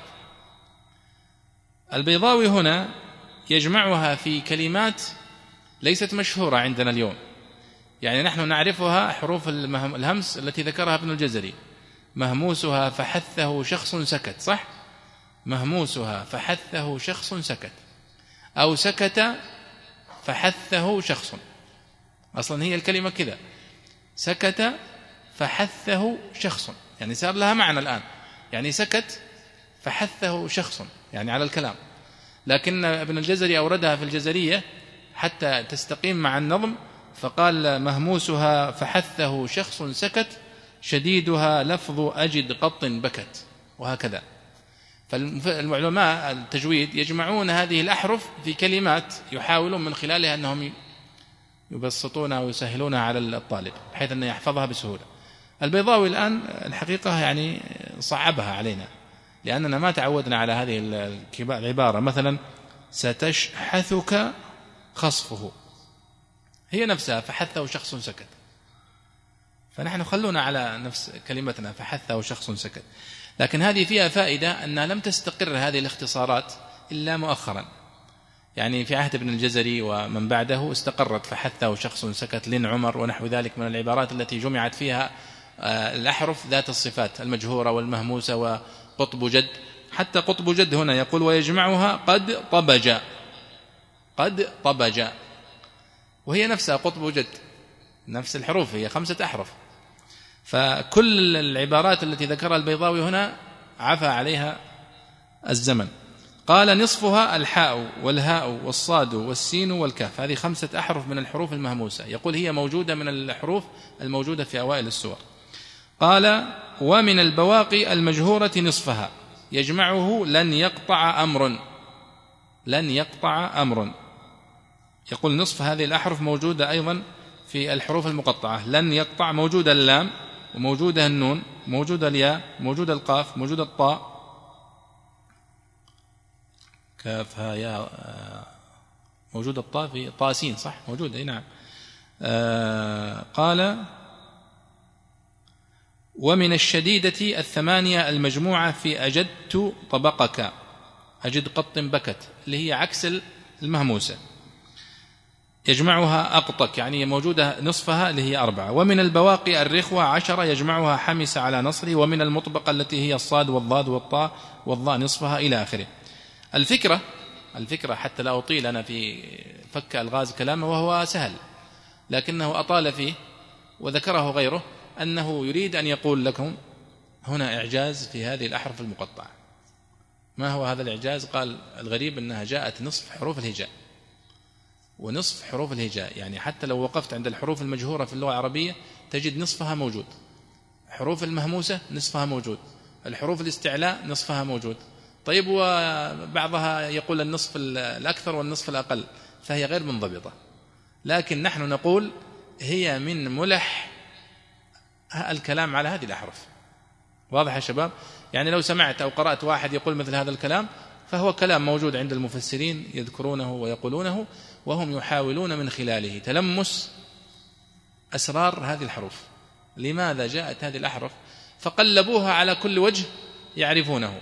البيضاوي هنا يجمعها في كلمات ليست مشهورة عندنا اليوم، يعني نحن نعرفها حروف الهمس التي ذكرها ابن الجزري: مهموسها فحثه شخص سكت، صح؟ مهموسها فحثه شخص سكت، أو سكت فحثه شخص. أصلا هي الكلمة كذا، سكت فحثه شخص، يعني صار لها معنى الآن، يعني سكت فحثه شخص يعني على الكلام. لكن ابن الجزري أوردها في الجزرية حتى تستقيم مع النظم، فقال: مهموسها فحثه شخص سكت، شديدها لفظ أجد قط بكت، وهكذا. فالعلماء التجويد يجمعون هذه الأحرف في كلمات يحاولون من خلالها أنهم يبسطونها ويسهلونها على الطالب بحيث أنه يحفظها بسهولة. البيضاوي الآن الحقيقة يعني صعبها علينا، لأننا ما تعودنا على هذه العبارة. مثلا: ستشحثك خصفه، هي نفسها فحثه شخص سكت، فنحن خلونا على نفس كلمتنا فحثه شخص سكت. لكن هذه فيها فائدة أنها لم تستقر هذه الاختصارات إلا مؤخرا، يعني في عهد ابن الجزري ومن بعده استقرت فحثه شخص سكت لن عمر ونحو ذلك من العبارات التي جمعت فيها الأحرف ذات الصفات المجهورة والمهموسة وقطب جد. حتى قطب جد هنا يقول: ويجمعها قد طبج، قد طبج، وهي نفسها قطب جد، نفس الحروف، هي خمسة أحرف. فكل العبارات التي ذكرها البيضاوي هنا عفى عليها الزمن. قال: نصفها الحاء والهاء والصاد والسين والكاف، هذه خمسة أحرف من الحروف المهموسة، يقول هي موجودة من الحروف الموجودة في أوائل السور. قال: ومن البواقي المجهورة نصفها، يجمعه لن يقطع أمر، لن يقطع أمر. يقول نصف هذه الأحرف موجودة أيضا في الحروف المقطعة، لن يقطع موجودة اللام، وموجودة النون، موجودة الياء، موجودة القاف، موجودة الطاء، كافها يا موجودة الطاء في طاسين، صح؟ موجودة، نعم. آه قال: ومن الشديدة الثمانية المجموعة في أجدت طبقك، أجد قط بكت، اللي هي عكس المهموسة، يجمعها أقطك، يعني موجودة نصفها اللي هي أربعة. ومن البواقي الرخوة عشرة، يجمعها حمس على نصره. ومن المطبقة التي هي الصاد والضاد والطاء والضاء نصفها إلى آخره. الفكرة الفكرة حتى لا أطيل أنا في فك ألغاز كلامه وهو سهل، لكنه أطال فيه وذكره غيره، أنه يريد أن يقول لكم هنا إعجاز في هذه الأحرف المقطعة. ما هو هذا الإعجاز؟ قال: الغريب أنها جاءت نصف حروف الهجاء، ونصف حروف الهجاء يعني حتى لو وقفت عند الحروف المجهورة في اللغة العربية تجد نصفها موجود، حروف المهموسة نصفها موجود، الحروف الاستعلاء نصفها موجود. طيب، وبعضها يقول النصف الأكثر والنصف الأقل، فهي غير منضبطة. لكن نحن نقول هي من ملح الكلام على هذه الأحرف. واضح يا شباب؟ يعني لو سمعت أو قرأت واحد يقول مثل هذا الكلام، فهو كلام موجود عند المفسرين يذكرونه ويقولونه، وهم يحاولون من خلاله تلمس أسرار هذه الحروف. لماذا جاءت هذه الأحرف؟ فقلبوها على كل وجه يعرفونه،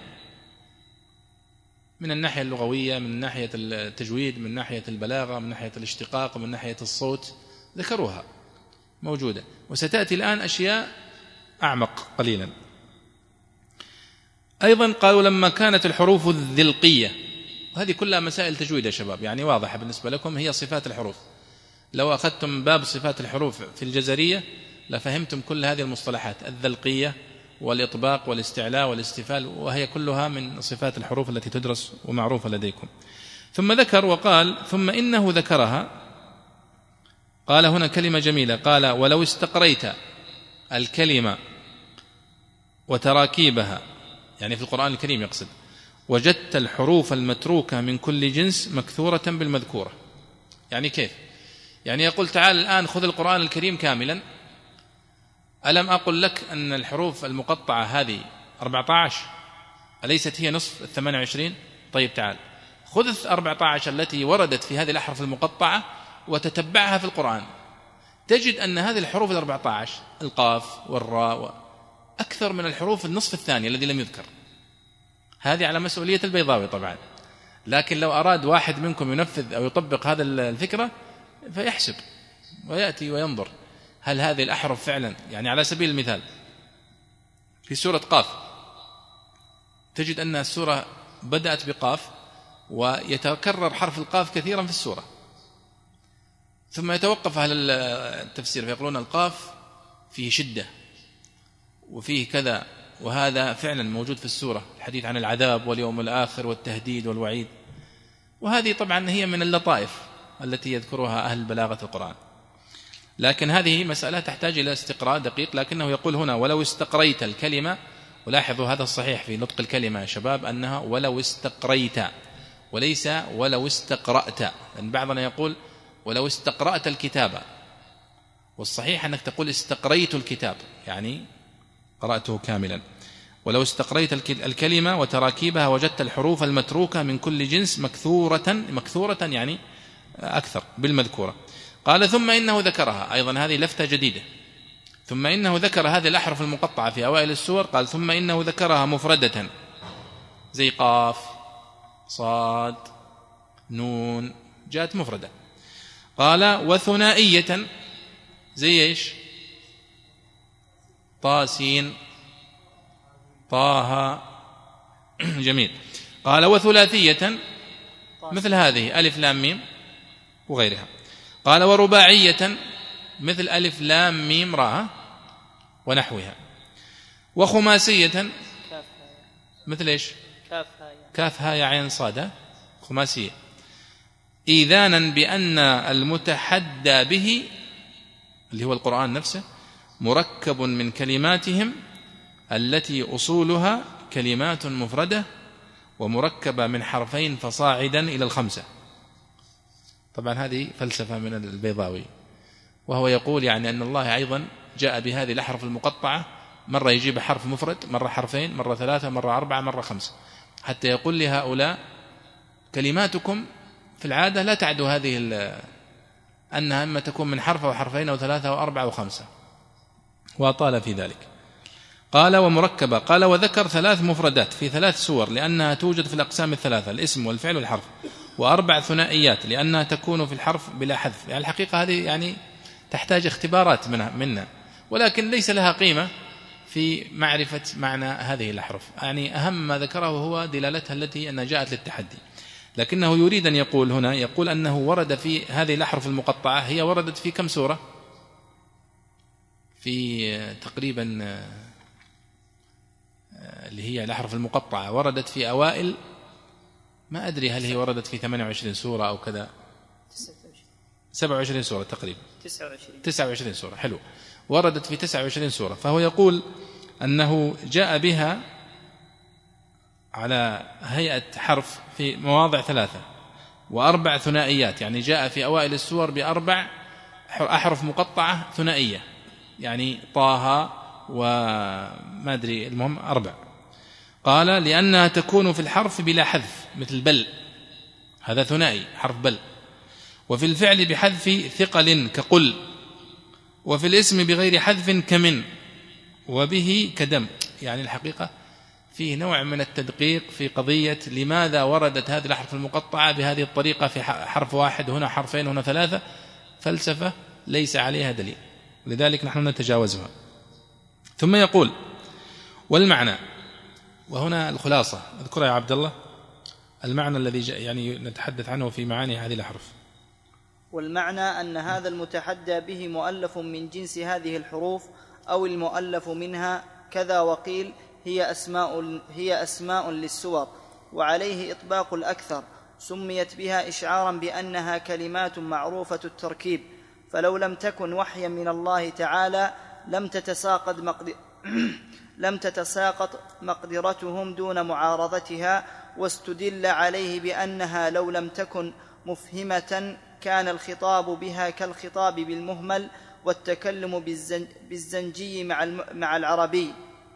من الناحية اللغوية، من ناحية التجويد، من ناحية البلاغة، من ناحية الاشتقاق، من ناحية الصوت، ذكروها موجودة. وستأتي الآن أشياء أعمق قليلا. أيضا قالوا: لما كانت الحروف الذلقية، وهذه كلها مسائل تجويد يا شباب، يعني واضحة بالنسبة لكم، هي صفات الحروف. لو أخذتم باب صفات الحروف في الجزرية لفهمتم كل هذه المصطلحات: الذلقية والإطباق والاستعلاء والاستفال، وهي كلها من صفات الحروف التي تدرس ومعروفة لديكم. ثم ذكر وقال: ثم إنه ذكرها، قال هنا كلمة جميلة، قال: ولو استقريت الكلمة وتراكيبها، يعني في القرآن الكريم يقصد، وجدت الحروف المتروكة من كل جنس مكثورة بالمذكورة. يعني كيف؟ يعني يقول تعال الآن خذ القرآن الكريم كاملا ألم أقل لك أن الحروف المقطعة هذه أربعة عشر أليست هي نصف الثمانية وعشرين؟ طيب تعال خذ أربعة عشر التي وردت في هذه الأحرف المقطعة وتتبعها في القرآن، تجد أن هذه الحروف الأربعة عشر القاف والراء أكثر من الحروف النصف الثاني الذي لم يذكر. هذه على مسؤولية البيضاوي طبعا، لكن لو أراد واحد منكم ينفذ أو يطبق هذا الفكرة فيحسب ويأتي وينظر هل هذه الأحرف فعلا، يعني على سبيل المثال في سورة قاف تجد أن السورة بدأت بقاف ويتكرر حرف القاف كثيرا في السورة، ثم يتوقف أهل التفسير فيقولون القاف فيه شدة وفيه كذا، وهذا فعلا موجود في السورة، الحديث عن العذاب واليوم الآخر والتهديد والوعيد، وهذه طبعا هي من اللطائف التي يذكرها أهل بلاغة القرآن، لكن هذه مسألة تحتاج إلى استقراء دقيق. لكنه يقول هنا ولو استقريت الكلمة، ولاحظوا هذا الصحيح في نطق الكلمة يا شباب أنها ولو استقريت وليس ولو استقرأت، لأن بعضنا يقول ولو استقرأت الكتاب، والصحيح أنك تقول استقريت الكتاب يعني قرأته كاملا. ولو استقريت الكلمة وتراكيبها وجدت الحروف المتروكة من كل جنس مكثورة مكثورة يعني أكثر بالمذكورة. قال ثم إنه ذكرها أيضا، هذه لفتة جديدة، ثم إنه ذكر هذه الأحرف المقطعة في أوائل السور، قال ثم إنه ذكرها مفردة زي قاف صاد نون جاءت مفردة. قال وثنائية زي إيش؟ طاسين طه جميل. قال وثلاثية مثل هذه ألف لام ميم وغيرها. قال ورباعية مثل ألف لام ميم راء ونحوها. وخماسية مثل إيش؟ كاف ها يا عين صاد خماسية، إيذانا بأن المتحدى به اللي هو القرآن نفسه مركب من كلماتهم التي أصولها كلمات مفردة ومركبة من حرفين فصاعدا إلى الخمسة. طبعا هذه فلسفة من البيضاوي، وهو يقول يعني أن الله أيضا جاء بهذه الأحرف المقطعة، مرة يجيب حرف مفرد، مرة حرفين، مرة ثلاثة، مرة أربعة، مرة خمسة، حتى يقول لهؤلاء كلماتكم في العادة لا تعدو هذه أنها إما تكون من حرف أو حرفين أو ثلاثة أو أربعة أو خمسة، وطال في ذلك. قال ومركبة. قال وذكر ثلاث مفردات في ثلاث سور لأنها توجد في الأقسام الثلاثة الاسم والفعل والحرف، وأربع ثنائيات لأنها تكون في الحرف بلا حذف. يعني الحقيقة هذه يعني تحتاج اختبارات منها منا، ولكن ليس لها قيمة في معرفة معنى هذه الأحرف. يعني أهم ما ذكره هو دلالتها التي أنها جاءت للتحدي، لكنه يريد أن يقول هنا، يقول أنه ورد في هذه الأحرف المقطعة، هي وردت في كم سورة؟ في تقريبا اللي هي الأحرف المقطعة وردت في أوائل، ما أدري هل هي وردت في ثمانية وعشرين سورة أو كذا، سبعة وعشرين سورة تقريبا، تسعة وعشرين سورة. حلو، وردت في تسعة وعشرين سورة. فهو يقول أنه جاء بها على هيئة حرف في مواضع ثلاثة وأربع ثنائيات، يعني جاء في أوائل السور بأربع أحرف مقطعة ثنائية، يعني طه وما أدري المهم أربع. قال لأنها تكون في الحرف بلا حذف مثل بل، هذا ثنائي حرف بل، وفي الفعل بحذف ثقل كقل، وفي الاسم بغير حذف كمن، وبه كدم. يعني الحقيقة فيه نوع من التدقيق في قضية لماذا وردت هذه الأحرف المقطعة بهذه الطريقة في حرف واحد، هنا حرفين هنا ثلاثة، فلسفة ليس عليها دليل، لذلك نحن نتجاوزها. ثم يقول والمعنى، وهنا الخلاصة اذكرها يا عبد الله، المعنى الذي يعني نتحدث عنه في معاني هذه الأحرف. والمعنى أن هذا المتحدى به مؤلف من جنس هذه الحروف أو المؤلف منها كذا، وقيل هي أسماء, هي أسماء للسور، وعليه إطباق الأكثر، سميت بها إشعارا بأنها كلمات معروفة التركيب، فلو لم تكن وحيا من الله تعالى لم تتساقط مقدر لم تتساقط مقدرتهم دون معارضتها، واستدل عليه بأنها لو لم تكن مفهمة كان الخطاب بها كالخطاب بالمهمل والتكلم بالزنجي مع العربي،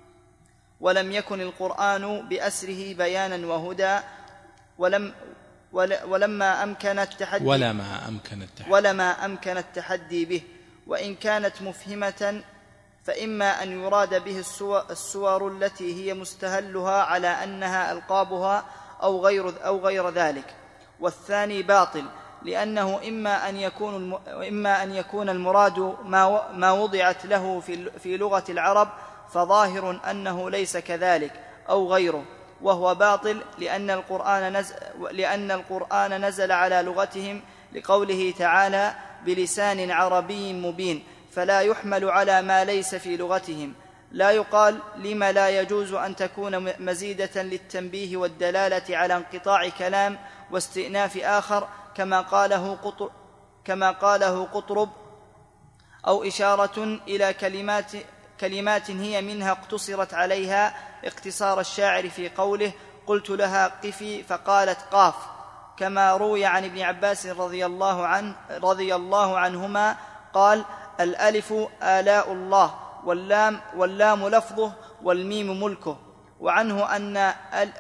ولم يكن القرآن بأسره بيانا وهدى، ولم ولما أمكن التحدي ولما أمكن التحدي ولما أمكن التحدي به، وإن كانت مفهمة فإما أن يراد به السور التي هي مستهلها على أنها ألقابها أو غير, أو غير ذلك، والثاني باطل، لأنه إما أن يكون, إما أن يكون المراد ما وضعت له في لغة العرب، فظاهر أنه ليس كذلك، أو غيره، وهو باطل، لأن القرآن نزل, لأن القرآن نزل على لغتهم، لقوله تعالى بلسان عربي مبين، فلا يحمل على ما ليس في لغتهم. لا يقال لما لا يجوز أن تكون مزيدة للتنبيه والدلالة على انقطاع كلام واستئناف آخر، كما قاله قطر كما قاله قطرب، أو إشارة إلى كلمات كلمات هي منها اقتصرت عليها، اقتصار الشاعر في قوله قلت لها قفي فقالت قاف، كما روي عن ابن عباس رضي الله عنه رضي الله عنهما قال الألف آلاء الله، واللام, واللام لفظه، والميم ملكه. وعنه أن ال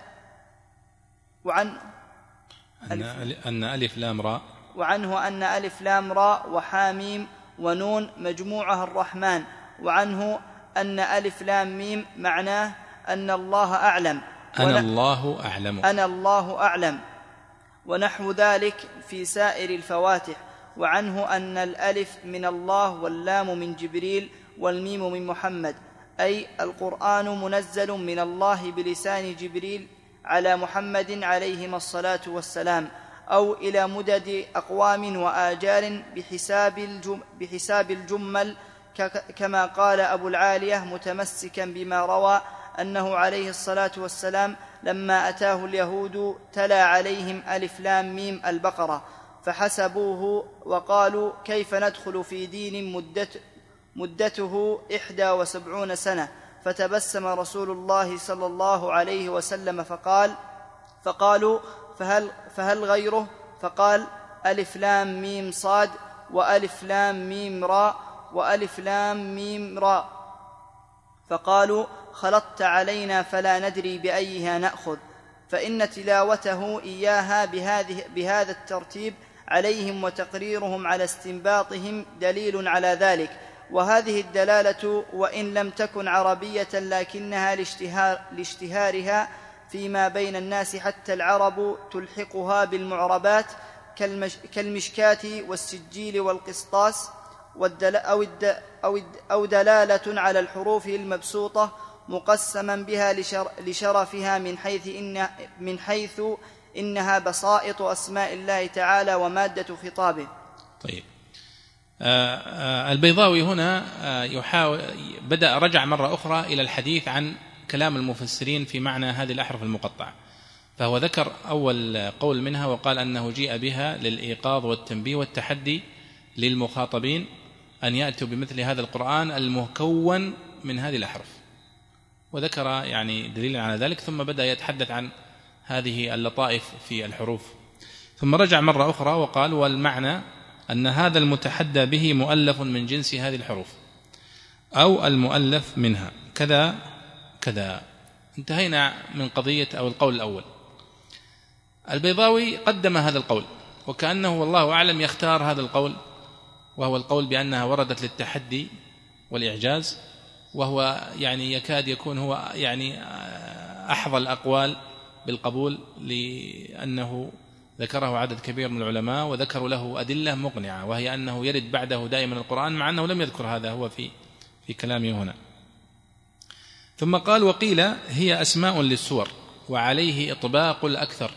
وعن أن, أن ألف لام راء وعنه أن ألف لام راء وحاميم ونون مجموعها الرحمن. وعنه أن ألف لام ميم معناه أن الله أعلم، أنا الله أعلم أنا الله أعلم، ونحو ذلك في سائر الفواتح. وعنه أن الألف من الله، واللام من جبريل، والميم من محمد، أي القرآن منزل من الله بلسان جبريل على محمد عليهما الصلاة والسلام، أو إلى مدد أقوام وآجال بحساب, الجم بحساب الجمل، كما قال أبو العالية متمسكا بما روى أنه عليه الصلاة والسلام لما أتاه اليهود تلا عليهم ألف لام ميم البقرة، فحسبوه وقالوا كيف ندخل في دين مدت مدته إحدى وسبعون سنة، فتبسم رسول الله صلى الله عليه وسلم فقال فقالوا فهل, فهل غيره؟ فقال ألف لام ميم صاد، وألف لام ميم راء، وألف لام ميم راء، فقالوا خلطت علينا فلا ندري بأيها نأخذ، فإن تلاوته إياها بهذه بهذا الترتيب عليهم وتقريرهم على استنباطهم دليل على ذلك. وهذه الدلالة وإن لم تكن عربية لكنها لاشتهار لاشتهارها فيما بين الناس حتى العرب تلحقها بالمعربات كالمش كالمشكاة والسجيل والقسطاس، أو, الد أو, الد أو دلالة على الحروف المبسوطة مقسما بها لشرفها من حيث, إن من حيث إنها بسائط أسماء الله تعالى ومادة خطابه. طيب، آه آه البيضاوي هنا آه يحاول بدأ رجع مرة أخرى إلى الحديث عن كلام المفسرين في معنى هذه الأحرف المقطعة، فهو ذكر أول قول منها وقال أنه جيء بها للإيقاظ والتنبيه والتحدي للمخاطبين أن يأتوا بمثل هذا القرآن المكون من هذه الأحرف، وذكر يعني دليلا على ذلك، ثم بدأ يتحدث عن هذه اللطائف في الحروف، ثم رجع مرة أخرى وقال والمعنى أن هذا المتحدى به مؤلف من جنس هذه الحروف أو المؤلف منها كذا كذا. انتهينا من قضية أو القول الأول. البيضاوي قدم هذا القول وكأنه والله أعلم يختار هذا القول، وهو القول بأنها وردت للتحدي والإعجاز، وهو يعني يكاد يكون هو يعني أحظى الأقوال بالقبول، لأنه ذكره عدد كبير من العلماء وذكروا له أدلة مقنعة، وهي أنه يرد بعده دائما القرآن، مع أنه لم يذكر هذا هو في في كلامه هنا. ثم قال وقيل هي أسماء للسور وعليه إطباق الأكثر،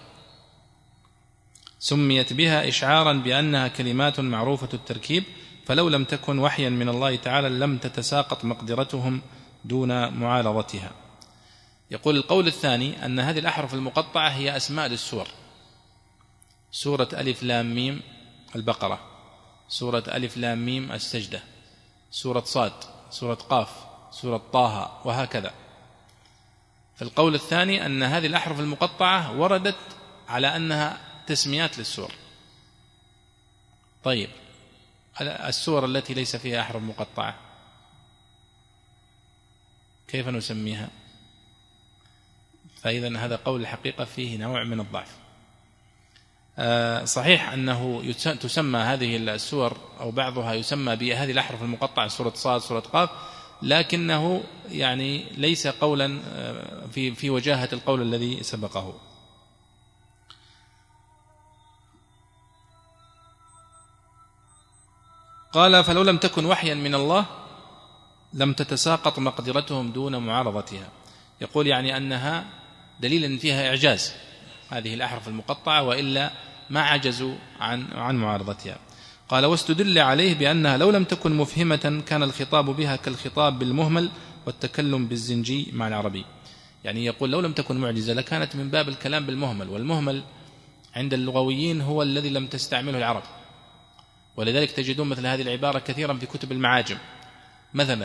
سميت بها إشعارا بأنها كلمات معروفة التركيب، فلو لم تكن وحيا من الله تعالى لم تتساقط مقدرتهم دون معارضتها. يقول القول الثاني أن هذه الأحرف المقطعة هي أسماء للسور، سورة ألف لام ميم البقرة، سورة ألف لام ميم السجدة، سورة صاد، سورة قاف، سورة طه، وهكذا. فالقول الثاني أن هذه الأحرف المقطعة وردت على أنها تسميات للسور، طيب السور التي ليس فيها أحرف مقطعة كيف نسميها؟ فإذا هذا قول الحقيقة فيه نوع من الضعف. صحيح أنه تسمى هذه السور أو بعضها يسمى بهذه الأحرف المقطعة سورة صاد سورة قاف، لكنه يعني ليس قولا في في وجاهة القول الذي سبقه. قال فلو لم تكن وحيا من الله لم تتساقط مقدرتهم دون معارضتها. يقول يعني أنها دليل أن فيها إعجاز هذه الأحرف المقطعة، وإلا ما عجزوا عن عن معارضتها. قال واستدل عليه بأنها لو لم تكن مفهمة كان الخطاب بها كالخطاب بالمهمل والتكلم بالزنجي مع العربي. يعني يقول لو لم تكن معجزة لكانت من باب الكلام بالمهمل، والمهمل عند اللغويين هو الذي لم تستعمله العرب، ولذلك تجدون مثل هذه العبارة كثيرا في كتب المعاجم. مثلا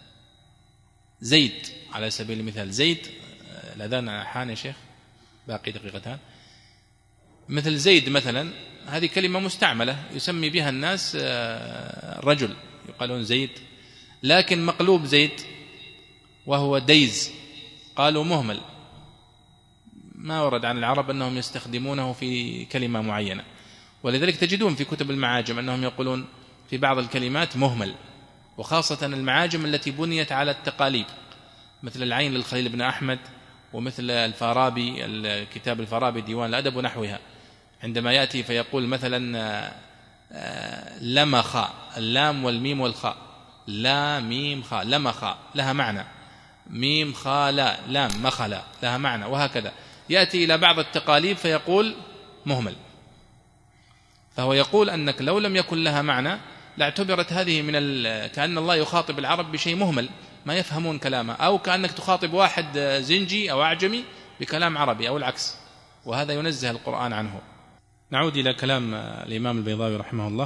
زيد على سبيل المثال، زيد الأذان حان يا شيخ باقي دقيقتان. مثل زيد مثلا هذه كلمة مستعملة يسمي بها الناس رجل، يقالون زيد، لكن مقلوب زيد وهو ديز قالوا مهمل، ما ورد عن العرب أنهم يستخدمونه في كلمة معينة، ولذلك تجدون في كتب المعاجم أنهم يقولون في بعض الكلمات مهمل، وخاصة المعاجم التي بنيت على التقاليد مثل العين للخليل بن أحمد، ومثل الفارابي الكتاب الفارابي ديوان الأدب ونحوها، عندما يأتي فيقول مثلا لمخ، اللام والميم والخاء، لا ميم خاء، لمخ لها معنى، ميم خاء لا، لام مخلا لها معنى، وهكذا. يأتي إلى بعض التقاليد فيقول مهمل، فهو يقول أنك لو لم يكن لها معنى لاعتبرت هذه من كأن الله يخاطب العرب بشيء مهمل ما يفهمون كلامه، أو كأنك تخاطب واحد زنجي أو أعجمي بكلام عربي أو العكس، وهذا ينزه القرآن عنه. نعود إلى كلام الإمام البيضاوي رحمه الله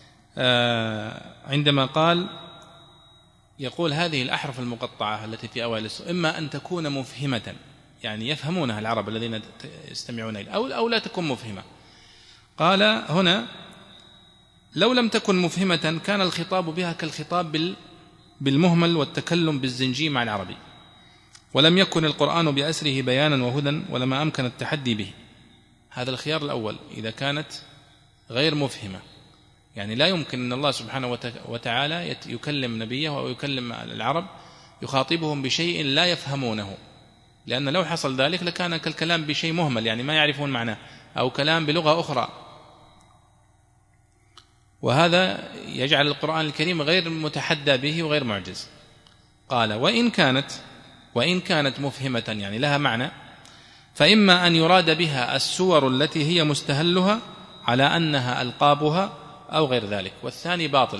عندما قال يقول هذه الأحرف المقطعة التي في أوائل السورة إما أن تكون مفهمة يعني يفهمونها العرب الذين يستمعون إليها، أو أو لا تكون مفهمة. قال هنا لو لم تكن مفهمة كان الخطاب بها كالخطاب بالمهمل والتكلم بالزنجي مع العربي، ولم يكن القرآن بأسره بيانا وهدى ولما أمكن التحدي به. هذا الخيار الأول إذا كانت غير مفهمة، يعني لا يمكن أن الله سبحانه وتعالى يكلم نبيه أو يكلم العرب يخاطبهم بشيء لا يفهمونه، لأن لو حصل ذلك لكان كالكلام بشيء مهمل يعني ما يعرفون معناه، أو كلام بلغة أخرى، وهذا يجعل القرآن الكريم غير متحدى به وغير معجز. قال وإن كانت وإن كانت مفهمة يعني لها معنى، فإما أن يراد بها السور التي هي مستهلها على أنها ألقابها أو غير ذلك، والثاني باطل،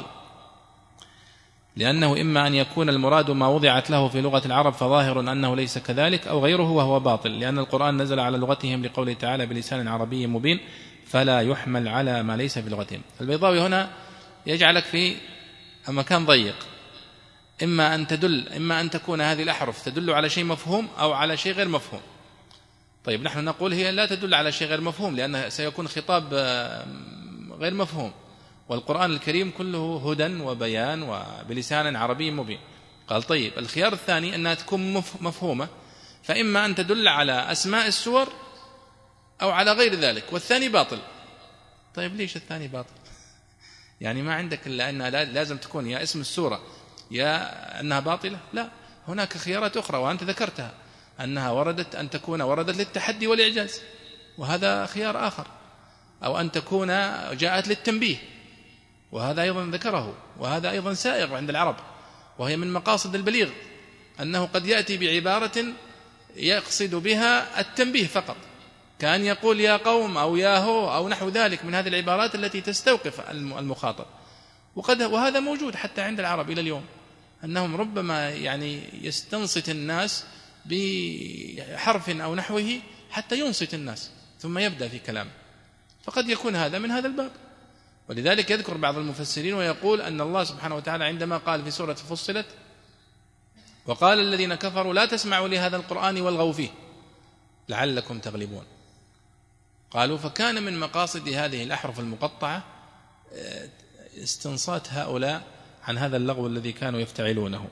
لأنه إما أن يكون المراد ما وضعت له في لغة العرب فظاهر أنه ليس كذلك، أو غيره وهو باطل، لأن القرآن نزل على لغتهم لقوله تعالى بلسان عربي مبين فلا يحمل على ما ليس في لغتهم. البيضاوي هنا يجعلك في مكان ضيق، إما أن تدل إما أن تكون هذه الأحرف تدل على شيء مفهوم أو على شيء غير مفهوم. طيب نحن نقول هي لا تدل على شيء غير مفهوم، لأنه سيكون خطاب غير مفهوم، والقرآن الكريم كله هدى وبيان وبلسان عربي مبين. قال طيب الخيار الثاني أنها تكون مفهومة، فإما أن تدل على أسماء السور أو على غير ذلك، والثاني باطل. طيب ليش الثاني باطل؟ يعني ما عندك إلا أنها لازم تكون يا اسم السورة يا أنها باطلة؟ لا، هناك خيارات أخرى وأنت ذكرتها، أنها وردت أن تكون وردت للتحدي والإعجاز، وهذا خيار آخر، أو أن تكون جاءت للتنبيه، وهذا أيضا ذكره، وهذا أيضا سائغ عند العرب، وهي من مقاصد البليغ أنه قد يأتي بعبارة يقصد بها التنبيه فقط، كان يقول يا قوم أو يا هو أو نحو ذلك من هذه العبارات التي تستوقف المخاطب. وقد وهذا موجود حتى عند العرب إلى اليوم، أنهم ربما يعني يستنصت الناس بحرف أو نحوه حتى ينصت الناس ثم يبدأ في كلام، فقد يكون هذا من هذا الباب. ولذلك يذكر بعض المفسرين ويقول أن الله سبحانه وتعالى عندما قال في سورة فصلت وقال الذين كفروا لا تسمعوا لهذا القرآن والغوا فيه لعلكم تغلبون، قالوا فكان من مقاصد هذه الأحرف المقطعة استنصات هؤلاء عن هذا اللغو الذي كانوا يفتعلونه.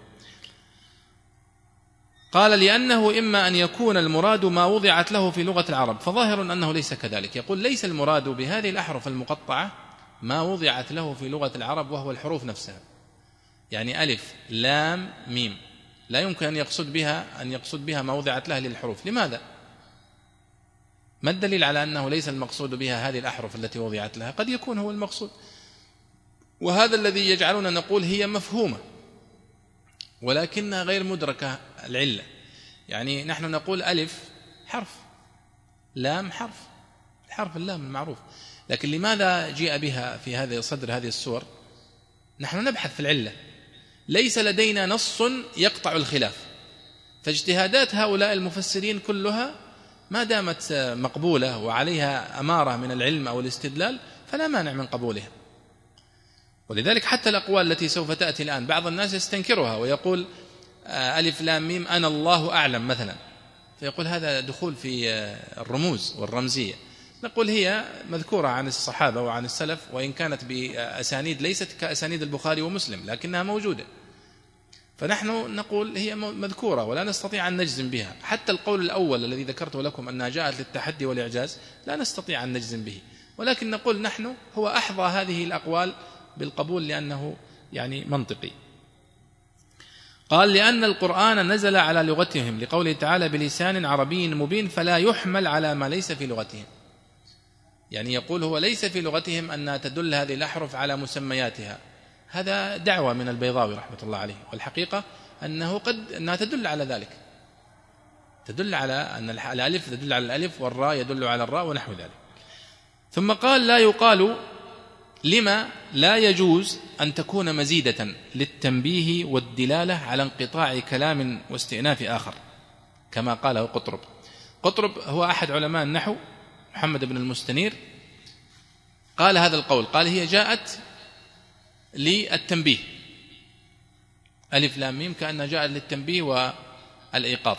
قال لأنه إما أن يكون المراد ما وضعت له في لغة العرب، فظاهر أنه ليس كذلك. يقول ليس المراد بهذه الأحرف المقطعة ما وضعت له في لغة العرب وهو الحروف نفسها، يعني ألف لام ميم، لا يمكن أن يقصد بها أن يقصد بها ما وضعت له للحروف. لماذا؟ ما الدليل على أنه ليس المقصود بها هذه الأحرف التي وضعت لها؟ قد يكون هو المقصود، وهذا الذي يجعلنا نقول هي مفهومة ولكنها غير مدركة العلة. يعني نحن نقول ألف حرف، لام حرف، الحرف اللام المعروف، لكن لماذا جاء بها في هذه صدر هذه السور؟ نحن نبحث في العلة، ليس لدينا نص يقطع الخلاف، فاجتهادات هؤلاء المفسرين كلها ما دامت مقبولة وعليها أمارة من العلم أو الاستدلال فلا مانع من قبولها. ولذلك حتى الأقوال التي سوف تأتي الآن بعض الناس يستنكرها ويقول ألف لام ميم أنا الله أعلم مثلا، فيقول هذا دخول في الرموز والرمزية. نقول هي مذكورة عن الصحابة وعن السلف، وإن كانت بأسانيد ليست كأسانيد البخاري ومسلم لكنها موجودة، فنحن نقول هي مذكورة ولا نستطيع أن نجزم بها. حتى القول الأول الذي ذكرته لكم أنها جاءت للتحدي والإعجاز لا نستطيع أن نجزم به، ولكن نقول نحن هو أحظى هذه الأقوال بالقبول لأنه يعني منطقي. قال لأن القرآن نزل على لغتهم لقوله تعالى بلسان عربي مبين فلا يحمل على ما ليس في لغتهم. يعني يقول هو ليس في لغتهم أن تدل هذه الأحرف على مسمياتها، هذا دعوة من البيضاوي رحمة الله عليه، والحقيقة أنه قد أنها تدل على ذلك، تدل على أن الألف تدل على الألف والراء يدل على الراء ونحو ذلك. ثم قال لا يقال لما لا يجوز أن تكون مزيدة للتنبيه والدلالة على انقطاع كلام واستئناف آخر كما قاله قطرب. قطرب هو أحد علماء النحو محمد بن المستنير، قال هذا القول، قال هي جاءت للتنبيه، ألف لام ميم كأنها جاءت للتنبيه والإيقاظ.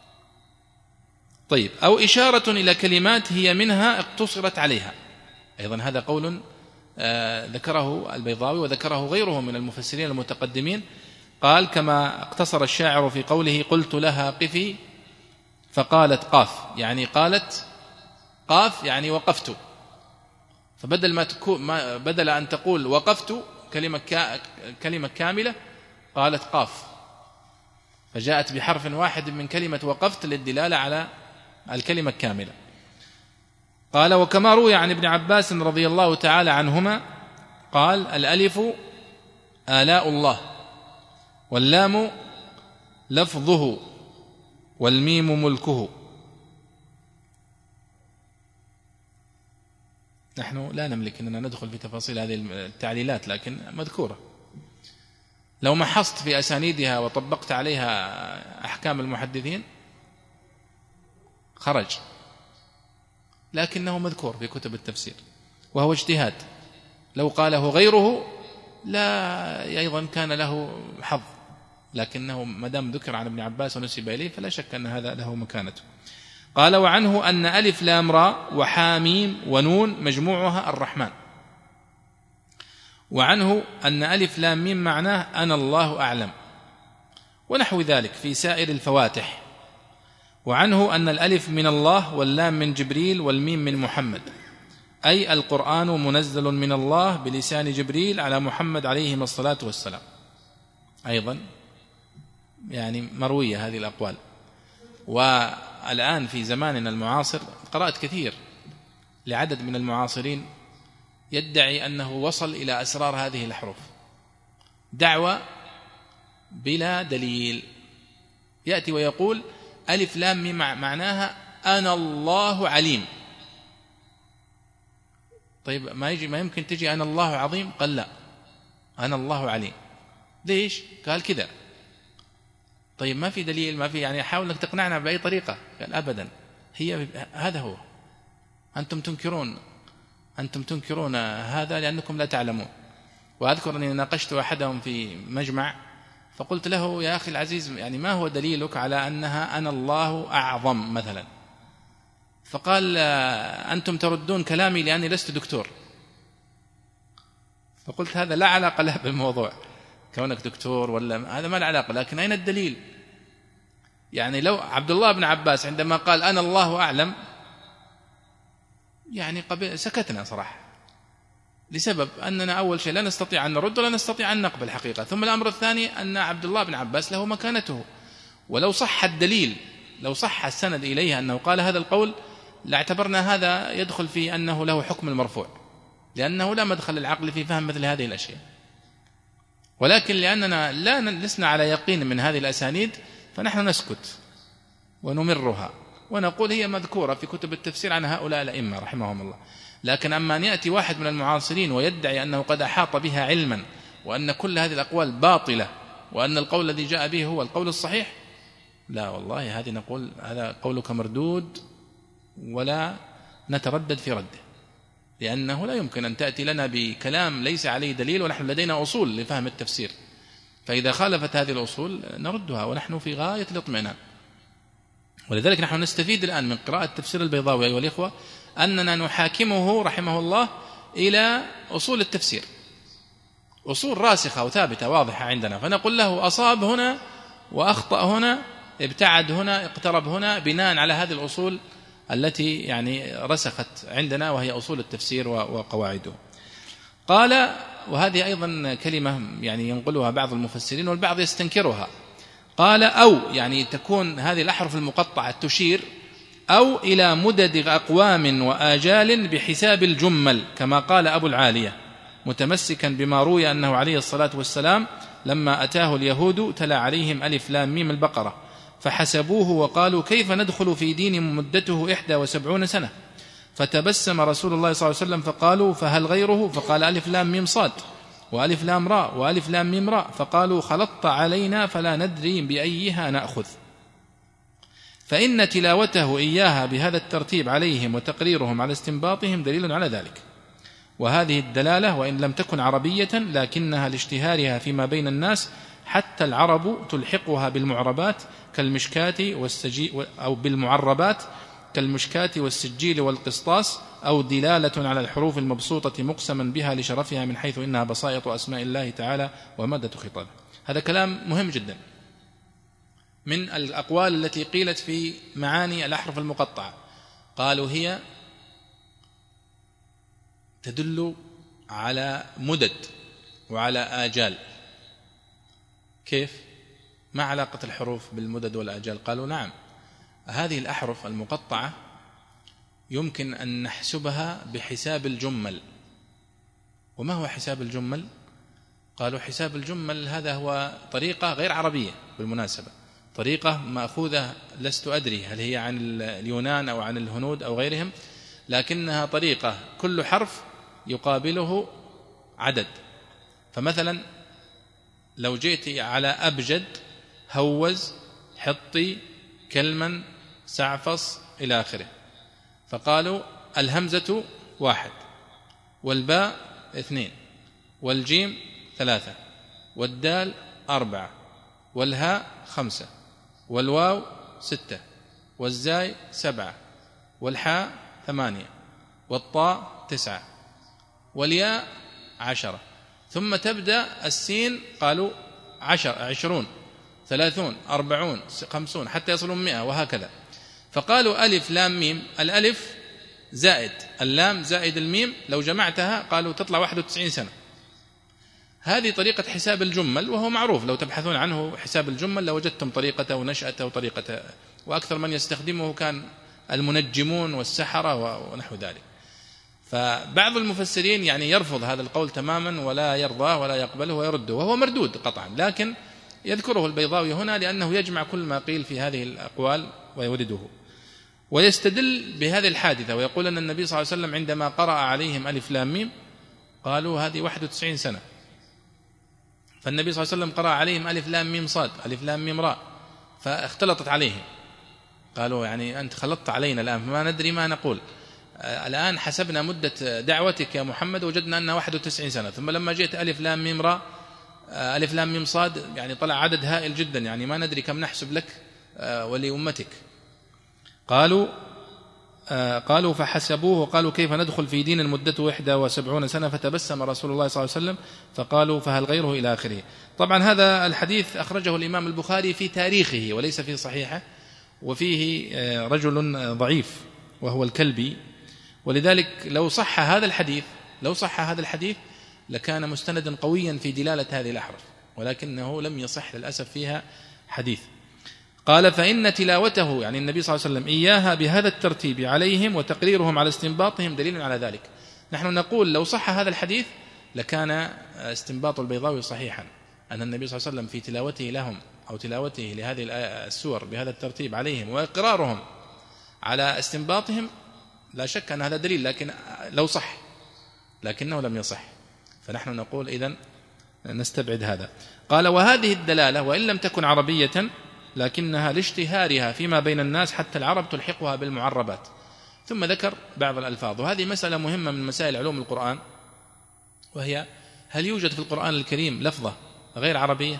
طيب، أو إشارة إلى كلمات هي منها اقتصرت عليها، أيضا هذا قول آه ذكره البيضاوي وذكره غيره من المفسرين المتقدمين. قال كما اقتصر الشاعر في قوله قلت لها قفي فقالت قاف، يعني قالت قاف يعني وقفت، فبدل ما تكون ما بدل أن تقول وقفت كلمة كا كلمة كاملة قالت قاف، فجاءت بحرف واحد من كلمة وقفت للدلالة على الكلمة الكاملة. قال وكما روي عن ابن عباس رضي الله تعالى عنهما قال الألف آلاء الله، واللام لفظه، والميم ملكه. نحن لا نملك أننا ندخل في تفاصيل هذه التعليلات، لكن مذكورة. لو محصت في أسانيدها وطبقت عليها أحكام المحدثين خرج، لكنه مذكور في كتب التفسير وهو اجتهاد، لو قاله غيره لا أيضا كان له حظ، لكنه مدام ذكر عن ابن عباس ونسب إليه فلا شك أن هذا له مكانته. قال وعنه أن ألف لام راء وحاميم ونون مجموعها الرحمن، وعنه أن ألف لام ميم معناه أنا الله أعلم، ونحو ذلك في سائر الفواتح. وعنه أن الألف من الله واللام من جبريل والميم من محمد، أي القرآن منزل من الله بلسان جبريل على محمد عليه الصلاة والسلام. أيضا يعني مروية هذه الأقوال. والآن في زماننا المعاصر قرأت كثير لعدد من المعاصرين يدعي أنه وصل إلى أسرار هذه الأحرف، دعوة بلا دليل، يأتي ويقول ألف لام ميم معناها أنا الله عليم. طيب ما يجي ما يمكن تجي أنا الله عظيم؟ قال لا، أنا الله عليم. ليش؟ قال كذا. طيب ما في دليل، ما في، يعني حاول أنك تقنعنا بأي طريقة. قال أبدا، هي هذا هو، أنتم تنكرون أنتم تنكرون هذا لأنكم لا تعلمون. وأذكر أني ناقشت أحدهم في مجمع فقلت له يا أخي العزيز، يعني ما هو دليلك على أنها أنا الله أعظم مثلا؟ فقال أنتم تردون كلامي لأني لست دكتور. فقلت هذا لا علاقة له بالموضوع، كونك دكتور ولا هذا ما له علاقة، لكن أين الدليل؟ يعني لو عبد الله بن عباس عندما قال أنا الله أعلم يعني قبل سكتنا صراحة، لسبب أننا أول شيء لا نستطيع أن نرد ولا نستطيع أن نقبل حقيقة. ثم الأمر الثاني أن عبد الله بن عباس له مكانته، ولو صح الدليل، لو صح السند إليه أنه قال هذا القول لاعتبرنا هذا يدخل في أنه له حكم المرفوع، لأنه لا مدخل العقل في فهم مثل هذه الأشياء. ولكن لأننا لا لسنا على يقين من هذه الأسانيد فنحن نسكت ونمرها ونقول هي مذكورة في كتب التفسير عن هؤلاء الأئمة رحمهم الله. لكن أما أن يأتي واحد من المعاصرين ويدعي أنه قد أحاط بها علما وأن كل هذه الأقوال باطلة وأن القول الذي جاء به هو القول الصحيح، لا والله هذه نقول هذا قولك مردود ولا نتردد في رده، لأنه لا يمكن أن تأتي لنا بكلام ليس عليه دليل ونحن لدينا أصول لفهم التفسير، فإذا خالفت هذه الأصول نردها ونحن في غاية الاطمئنان. ولذلك نحن نستفيد الآن من قراءة تفسير البيضاوي أيها الإخوة أننا نحاكمه رحمه الله إلى أصول التفسير، أصول راسخة وثابتة واضحة عندنا، فنقول له أصاب هنا وأخطأ هنا، ابتعد هنا، اقترب هنا، بناء على هذه الأصول التي يعني رسخت عندنا وهي أصول التفسير وقواعده. قال، وهذه أيضا كلمة يعني ينقلها بعض المفسرين والبعض يستنكرها، قال أو يعني تكون هذه الأحرف المقطعة تشير أو إلى مدد أقوام وآجال بحساب الجمل، كما قال أبو العالية متمسكا بما روي أنه عليه الصلاة والسلام لما أتاه اليهود تلا عليهم ألف لام ميم البقرة فحسبوه وقالوا كيف ندخل في دين مدته إحدى وسبعون سنة، فتبسم رسول الله صلى الله عليه وسلم فقالوا فهل غيره؟ فقال ألف لام ميم صاد وألف لام راء وألف لام ميم راء، فقالوا خلطت علينا فلا ندري بأيها نأخذ. فإن تلاوته إياها بهذا الترتيب عليهم وتقريرهم على استنباطهم دليل على ذلك. وهذه الدلالة وإن لم تكن عربية لكنها لاشتهارها فيما بين الناس حتى العرب تلحقها بالمعربات كالمشكاة والسجيل أو بالمعربات كالمشكاة والسجيل والقسطاس، أو دلالة على الحروف المبسوطة مقسما بها لشرفها من حيث إنها بسائط أسماء الله تعالى ومادة خطابه. هذا كلام مهم جدا من الأقوال التي قيلت في معاني الأحرف المقطعة. قالوا هي تدل على مدد وعلى آجال. كيف؟ ما علاقة الحروف بالمدد والآجال؟ قالوا نعم، هذه الأحرف المقطعة يمكن أن نحسبها بحساب الجمل. وما هو حساب الجمل؟ قالوا حساب الجمل هذا هو طريقة غير عربية بالمناسبة، طريقة مأخوذة لست أدري هل هي عن اليونان أو عن الهنود أو غيرهم، لكنها طريقة كل حرف يقابله عدد. فمثلا لو جئت على أبجد، هوز، حطي، كلما، سعفص إلى آخره، فقالوا الهمزة واحد والباء اثنين والجيم ثلاثة والدال أربعة والهاء خمسة والواو ستة والزاي سبعة والحاء ثمانية والطاء تسعة والياء عشرة، ثم تبدأ السين قالوا عشر عشرون ثلاثون أربعون خمسون حتى يصلون مئة وهكذا. فقالوا ألف لام ميم، الألف زائد اللام زائد الميم لو جمعتها قالوا تطلع واحد وتسعين سنة. هذه طريقة حساب الجمل، وهو معروف لو تبحثون عنه حساب الجمل لوجدتم طريقته ونشأته وطريقته، وأكثر من يستخدمه كان المنجمون والسحرة ونحو ذلك. فبعض المفسرين يعني يرفض هذا القول تماما ولا يرضاه ولا يقبله ويرده، وهو مردود قطعا، لكن يذكره البيضاوي هنا لأنه يجمع كل ما قيل في هذه الأقوال ويورده، ويستدل بهذه الحادثة ويقول أن النبي صلى الله عليه وسلم عندما قرأ عليهم ألف لام ميم قالوا هذه واحد وتسعين سنة، فالنبي صلى الله عليه وسلم قرأ عليهم ألف لام ميم صاد ألف لام ميم راء، فاختلطت عليهم، قالوا يعني أنت خلطت علينا الآن فما ندري ما نقول، الآن حسبنا مدة دعوتك يا محمد وجدنا أنها واحد وتسعين سنة، ثم لما جئت ألف لام ميم راء ألف لام ميم صاد يعني طلع عدد هائل جدا، يعني ما ندري كم نحسب لك ولأمتك. قالوا قالوا فحسبوه وقالوا كيف ندخل في دين مدته إحدى وسبعون سنة فتبسم رسول الله صلى الله عليه وسلم فقالوا فهل غيره إلى آخره. طبعا هذا الحديث أخرجه الإمام البخاري في تاريخه وليس في صحيحه، وفيه رجل ضعيف وهو الكلبي، ولذلك لو صح هذا الحديث لو صح هذا الحديث لكان مستندا قويا في دلالة هذه الأحرف، ولكنه لم يصح للأسف فيها حديث. قال فإن تلاوته يعني النبي صلى الله عليه وسلم إياها بهذا الترتيب عليهم وتقريرهم على استنباطهم دليل على ذلك. نحن نقول لو صح هذا الحديث لكان استنباط البيضاوي صحيحا، أن النبي صلى الله عليه وسلم في تلاوته لهم أو تلاوته لهذه السور بهذا الترتيب عليهم وإقرارهم على استنباطهم لا شك أن هذا دليل، لكن لو صح لكنه لم يصح، فنحن نقول إذن نستبعد هذا. قال وهذه الدلالة وإن لم تكن عربية لكنها لاشتهارها فيما بين الناس حتى العرب تلحقها بالمعربات. ثم ذكر بعض الألفاظ، وهذه مسألة مهمة من مسائل علوم القرآن، وهي هل يوجد في القرآن الكريم لفظة غير عربية؟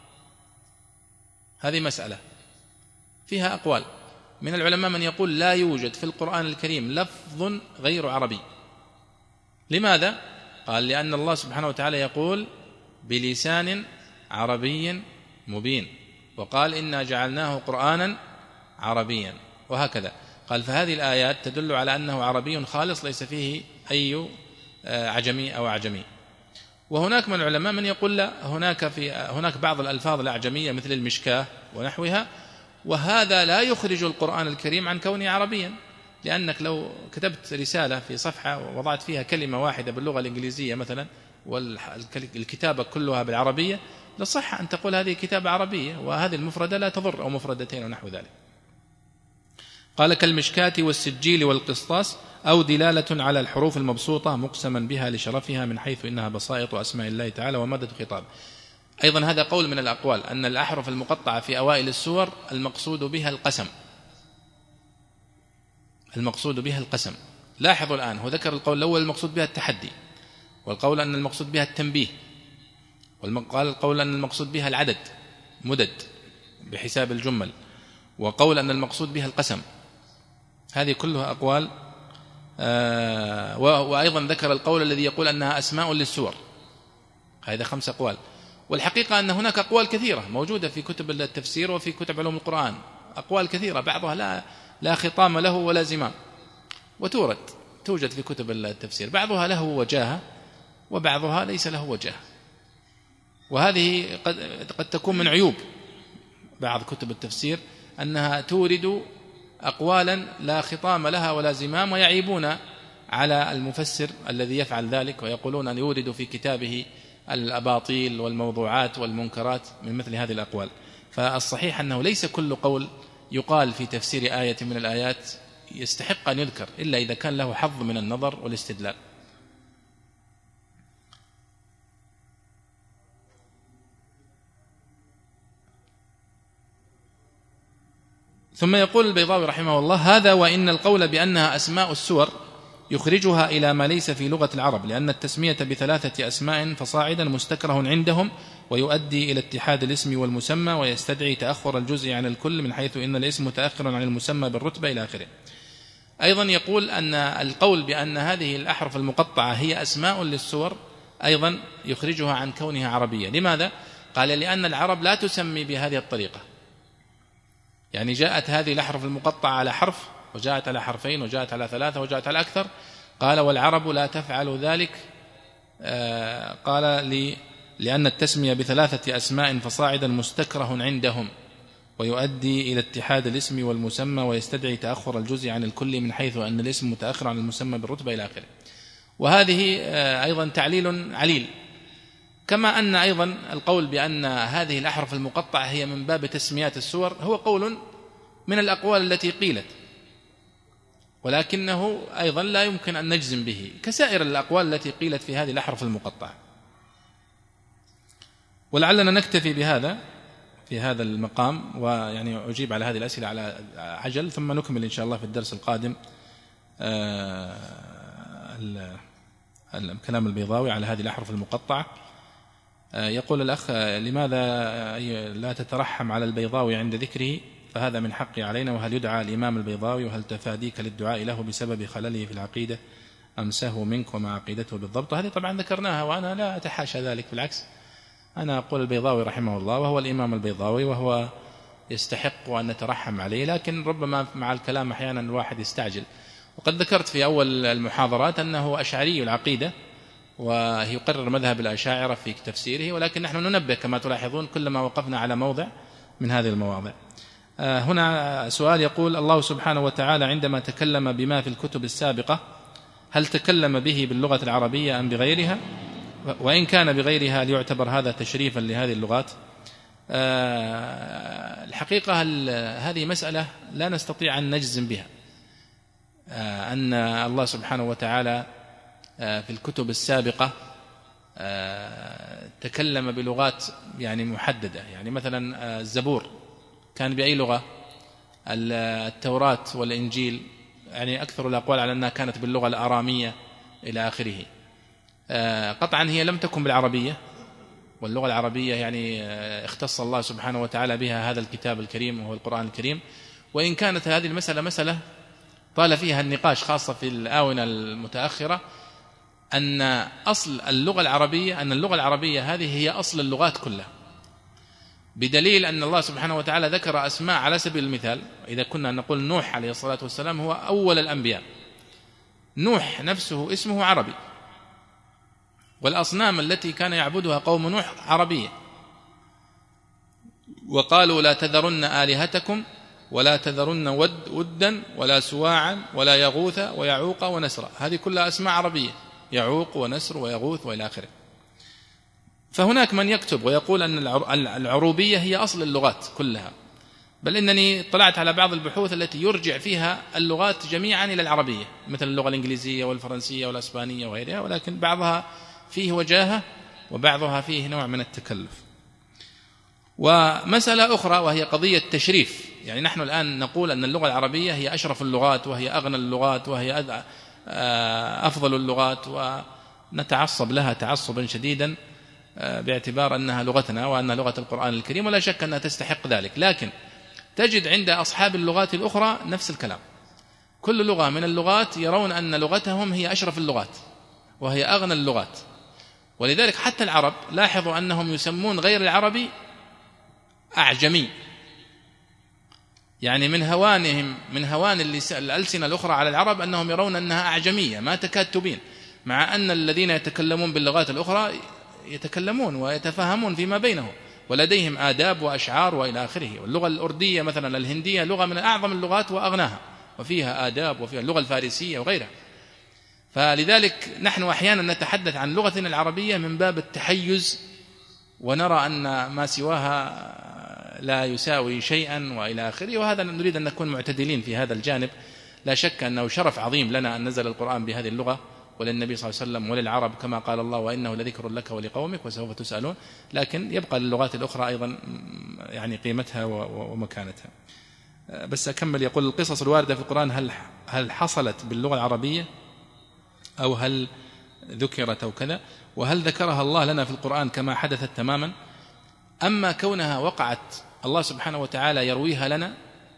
هذه مسألة فيها أقوال من العلماء، من يقول لا يوجد في القرآن الكريم لفظ غير عربي. لماذا؟ قال لأن الله سبحانه وتعالى يقول بلسان عربي مبين، وقال إنا جعلناه قرآنا عربيا، وهكذا قال. فهذه الآيات تدل على أنه عربي خالص ليس فيه أي عجمي أو أعجمي. وهناك من العلماء من يقول لا، هناك في هناك بعض الألفاظ الأعجمية مثل المشكاة ونحوها، وهذا لا يخرج القرآن الكريم عن كونه عربيا، لأنك لو كتبت رسالة في صفحة ووضعت فيها كلمة واحدة باللغة الإنجليزية مثلا والكتابة كلها بالعربية لصح أن تقول هذه كتابة عربية، وهذه المفردة لا تضر، أو مفردتين ونحو ذلك. قال كالمشكاة والسجيل والقسطاس، أو دلالة على الحروف المبسوطة مقسما بها لشرفها من حيث إنها بسائط أسماء الله تعالى ومادة خطاب. أيضا هذا قول من الأقوال أن الأحرف المقطعة في أوائل السور المقصود بها القسم، المقصود بها القسم. لاحظوا الآن، هو ذكر القول الأول المقصود بها التحدي، والقول أن المقصود بها التنبيه، وقال القول أن المقصود بها العدد مدد بحساب الجمل، وقول أن المقصود بها القسم. هذه كلها أقوال. آه وأيضا ذكر القول الذي يقول أنها أسماء للسور. هذا خمس أقوال، والحقيقة أن هناك أقوال كثيرة موجودة في كتب التفسير وفي كتب علوم القرآن، أقوال كثيرة بعضها لا لا خطام له ولا زمام، وتورد توجد في كتب التفسير، بعضها له وجاهة وبعضها ليس له وجاهة. وهذه قد, قد تكون من عيوب بعض كتب التفسير أنها تورد أقوالا لا خطام لها ولا زمام، ويعيبون على المفسر الذي يفعل ذلك، ويقولون أن يورد في كتابه الأباطيل والموضوعات والمنكرات من مثل هذه الأقوال. فالصحيح أنه ليس كل قول يقال في تفسير آية من الآيات يستحق أن يذكر إلا إذا كان له حظ من النظر والاستدلال. ثم يقول البيضاوي رحمه الله: هذا وإن القول بأنها أسماء السور يخرجها إلى ما ليس في لغة العرب، لأن التسمية بثلاثة أسماء فصاعدا مستكره عندهم، ويؤدي إلى اتحاد الاسم والمسمى، ويستدعي تأخر الجزء عن الكل من حيث إن الاسم متأخر عن المسمى بالرتبة إلى آخره. أيضا يقول أن القول بأن هذه الأحرف المقطعة هي أسماء للسور أيضا يخرجها عن كونها عربية. لماذا؟ قال: لأن العرب لا تسمي بهذه الطريقة، يعني جاءت هذه الأحرف المقطعة على حرف، وجاءت على حرفين، وجاءت على ثلاثة، وجاءت على أكثر. قال: والعرب لا تفعل ذلك. آه قال لي لأن التسمية بثلاثة أسماء فصاعدا مستكره عندهم، ويؤدي إلى اتحاد الاسم والمسمى، ويستدعي تأخر الجزء عن الكل من حيث أن الاسم متأخر عن المسمى بالرتبة إلى آخره. وهذه آه أيضا تعليل عليل. كما أن أيضا القول بأن هذه الأحرف المقطعة هي من باب تسميات السور هو قول من الأقوال التي قيلت، ولكنه أيضا لا يمكن أن نجزم به كسائر الأقوال التي قيلت في هذه الأحرف المقطعة. ولعلنا نكتفي بهذا في هذا المقام، ويعني أجيب على هذه الأسئلة على عجل، ثم نكمل إن شاء الله في الدرس القادم كلام البيضاوي على هذه الأحرف المقطعة. يقول الأخ: لماذا لا تترحم على البيضاوي عند ذكره فهذا من حقي علينا. وهل يدعى الإمام البيضاوي وهل تفاديك للدعاء له بسبب خلله في العقيدة أم سهو منك وما عقيدته بالضبط؟ هذه طبعا ذكرناها وأنا لا أتحاشى ذلك، بالعكس أنا أقول البيضاوي رحمه الله وهو الإمام البيضاوي وهو يستحق أن نترحم عليه، لكن ربما مع الكلام أحيانا الواحد يستعجل. وقد ذكرت في أول المحاضرات أنه أشعري العقيدة ويقرر مذهب الأشاعرة في تفسيره، ولكن نحن ننبه كما تلاحظون كلما وقفنا على موضع من هذه المواضع. هنا سؤال يقول: الله سبحانه وتعالى عندما تكلم بما في الكتب السابقة هل تكلم به باللغة العربية أم بغيرها؟ وإن كان بغيرها ليعتبر هذا تشريفا لهذه اللغات؟ الحقيقة هذه مسألة لا نستطيع أن نجزم بها، أن الله سبحانه وتعالى في الكتب السابقة تكلم بلغات يعني محددة. يعني مثلا الزبور كان بأي لغة؟ التوراة والإنجيل يعني أكثر الأقوال على أنها كانت باللغة الآرامية إلى آخره. قطعا هي لم تكن بالعربية، واللغة العربية يعني اختص الله سبحانه وتعالى بها هذا الكتاب الكريم وهو القرآن الكريم. وإن كانت هذه المسألة مسألة طال فيها النقاش خاصة في الآونة المتأخرة، أن أصل اللغة العربية أن اللغة العربية هذه هي أصل اللغات كلها، بدليل أن الله سبحانه وتعالى ذكر أسماء. على سبيل المثال إذا كنا نقول نوح عليه الصلاة والسلام هو أول الأنبياء، نوح نفسه اسمه عربي، والأصنام التي كان يعبدها قوم نوح عربية. وقالوا لا تذرن آلهتكم ولا تذرن ود ودا ولا سواعا ولا يغوث ويعوق ونسرا، هذه كلها أسماء عربية، يعوق ونسر ويغوث وإلى آخره. فهناك من يكتب ويقول أن العروبية هي أصل اللغات كلها، بل إنني طلعت على بعض البحوث التي يرجع فيها اللغات جميعا إلى العربية، مثل اللغة الإنجليزية والفرنسية والأسبانية وغيرها، ولكن بعضها فيه وجاهة وبعضها فيه نوع من التكلف. ومسألة أخرى وهي قضية تشريف، يعني نحن الآن نقول أن اللغة العربية هي أشرف اللغات وهي أغنى اللغات وهي أفضل اللغات، ونتعصب لها تعصبا شديدا باعتبار أنها لغتنا وأنها لغة القرآن الكريم، ولا شك أنها تستحق ذلك. لكن تجد عند أصحاب اللغات الأخرى نفس الكلام، كل لغة من اللغات يرون أن لغتهم هي أشرف اللغات وهي أغنى اللغات. ولذلك حتى العرب لاحظوا أنهم يسمون غير العربي أعجمي، يعني من هوانهم من هوان الألسنة الأخرى على العرب أنهم يرون أنها أعجمية ما تكاد تبين، مع أن الذين يتكلمون باللغات الأخرى يتكلمون ويتفاهمون فيما بينهم ولديهم آداب وأشعار وإلى آخره. واللغة الأردية مثلا الهندية لغة من أعظم اللغات وأغناها وفيها آداب، وفيها اللغة الفارسية وغيرها. فلذلك نحن أحيانا نتحدث عن لغتنا العربية من باب التحيز، ونرى أن ما سواها لا يساوي شيئا وإلى آخره، وهذا نريد أن نكون معتدلين في هذا الجانب. لا شك أنه شرف عظيم لنا أن نزل القرآن بهذه اللغة وللنبي صلى الله عليه وسلم وللعرب، كما قال الله وإنه لذكر لك ولقومك وسوف تسألون. لكن يبقى للغات الأخرى أيضا يعني قيمتها ومكانتها. بس أكمل، يقول: القصص الواردة في القرآن هل هل حصلت باللغة العربية أو هل ذكرت أو كذا؟ وهل ذكرها الله لنا في القرآن كما حدثت تماما؟ أما كونها وقعت الله سبحانه وتعالى يرويها لنا،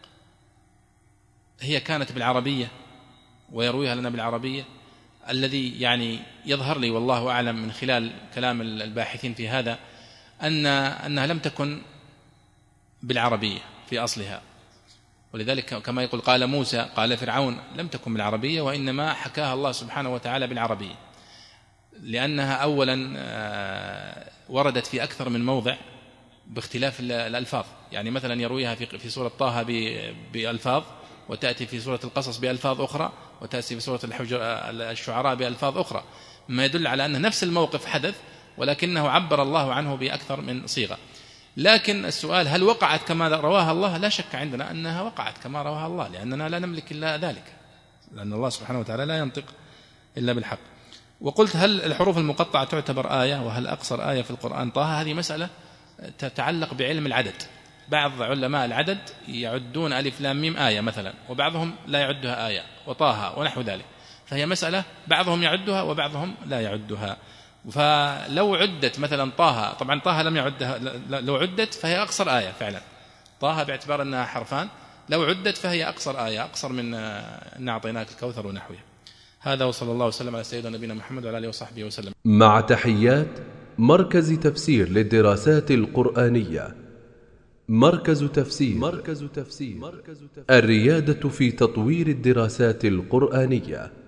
هي كانت بالعربية ويرويها لنا بالعربية. الذي يعني يظهر لي والله أعلم من خلال كلام الباحثين في هذا أن أنها لم تكن بالعربية في أصلها، ولذلك كما يقول قال موسى قال فرعون لم تكن بالعربية، وإنما حكاها الله سبحانه وتعالى بالعربية، لأنها أولا وردت في أكثر من موضع باختلاف الألفاظ. يعني مثلا يرويها في سورة طه بألفاظ، وتأتي في سورة القصص بألفاظ أخرى، وتأتي في سورة الشعراء بألفاظ أخرى، ما يدل على أن نفس الموقف حدث ولكنه عبر الله عنه بأكثر من صيغة. لكن السؤال هل وقعت كما رواها الله؟ لا شك عندنا أنها وقعت كما رواها الله، لأننا لا نملك إلا ذلك، لأن الله سبحانه وتعالى لا ينطق إلا بالحق. وقلت هل الحروف المقطعة تعتبر آية؟ وهل أقصر آية في القرآن طه؟ هذه مسألة تتعلق بعلم العدد. بعض علماء العدد يعدون ألف لام ميم آية مثلا، وبعضهم لا يعدها آية، وطه ونحو ذلك. فهي مسألة بعضهم يعدها وبعضهم لا يعدها. فلو عدت مثلا طه، طبعا طه لم يعدها، لو عدت فهي أقصر آية فعلا، طه باعتبار أنها حرفان لو عدت فهي أقصر آية، أقصر من أن أعطيناك الكوثر ونحوه. هذا وصلى الله وسلم على سيدنا نبينا محمد وعلى آله وصحبه وسلم. مع تحيات مركز تفسير للدراسات القرآنية. مركز تفسير. مركز تفسير. الريادة في تطوير الدراسات القرآنية.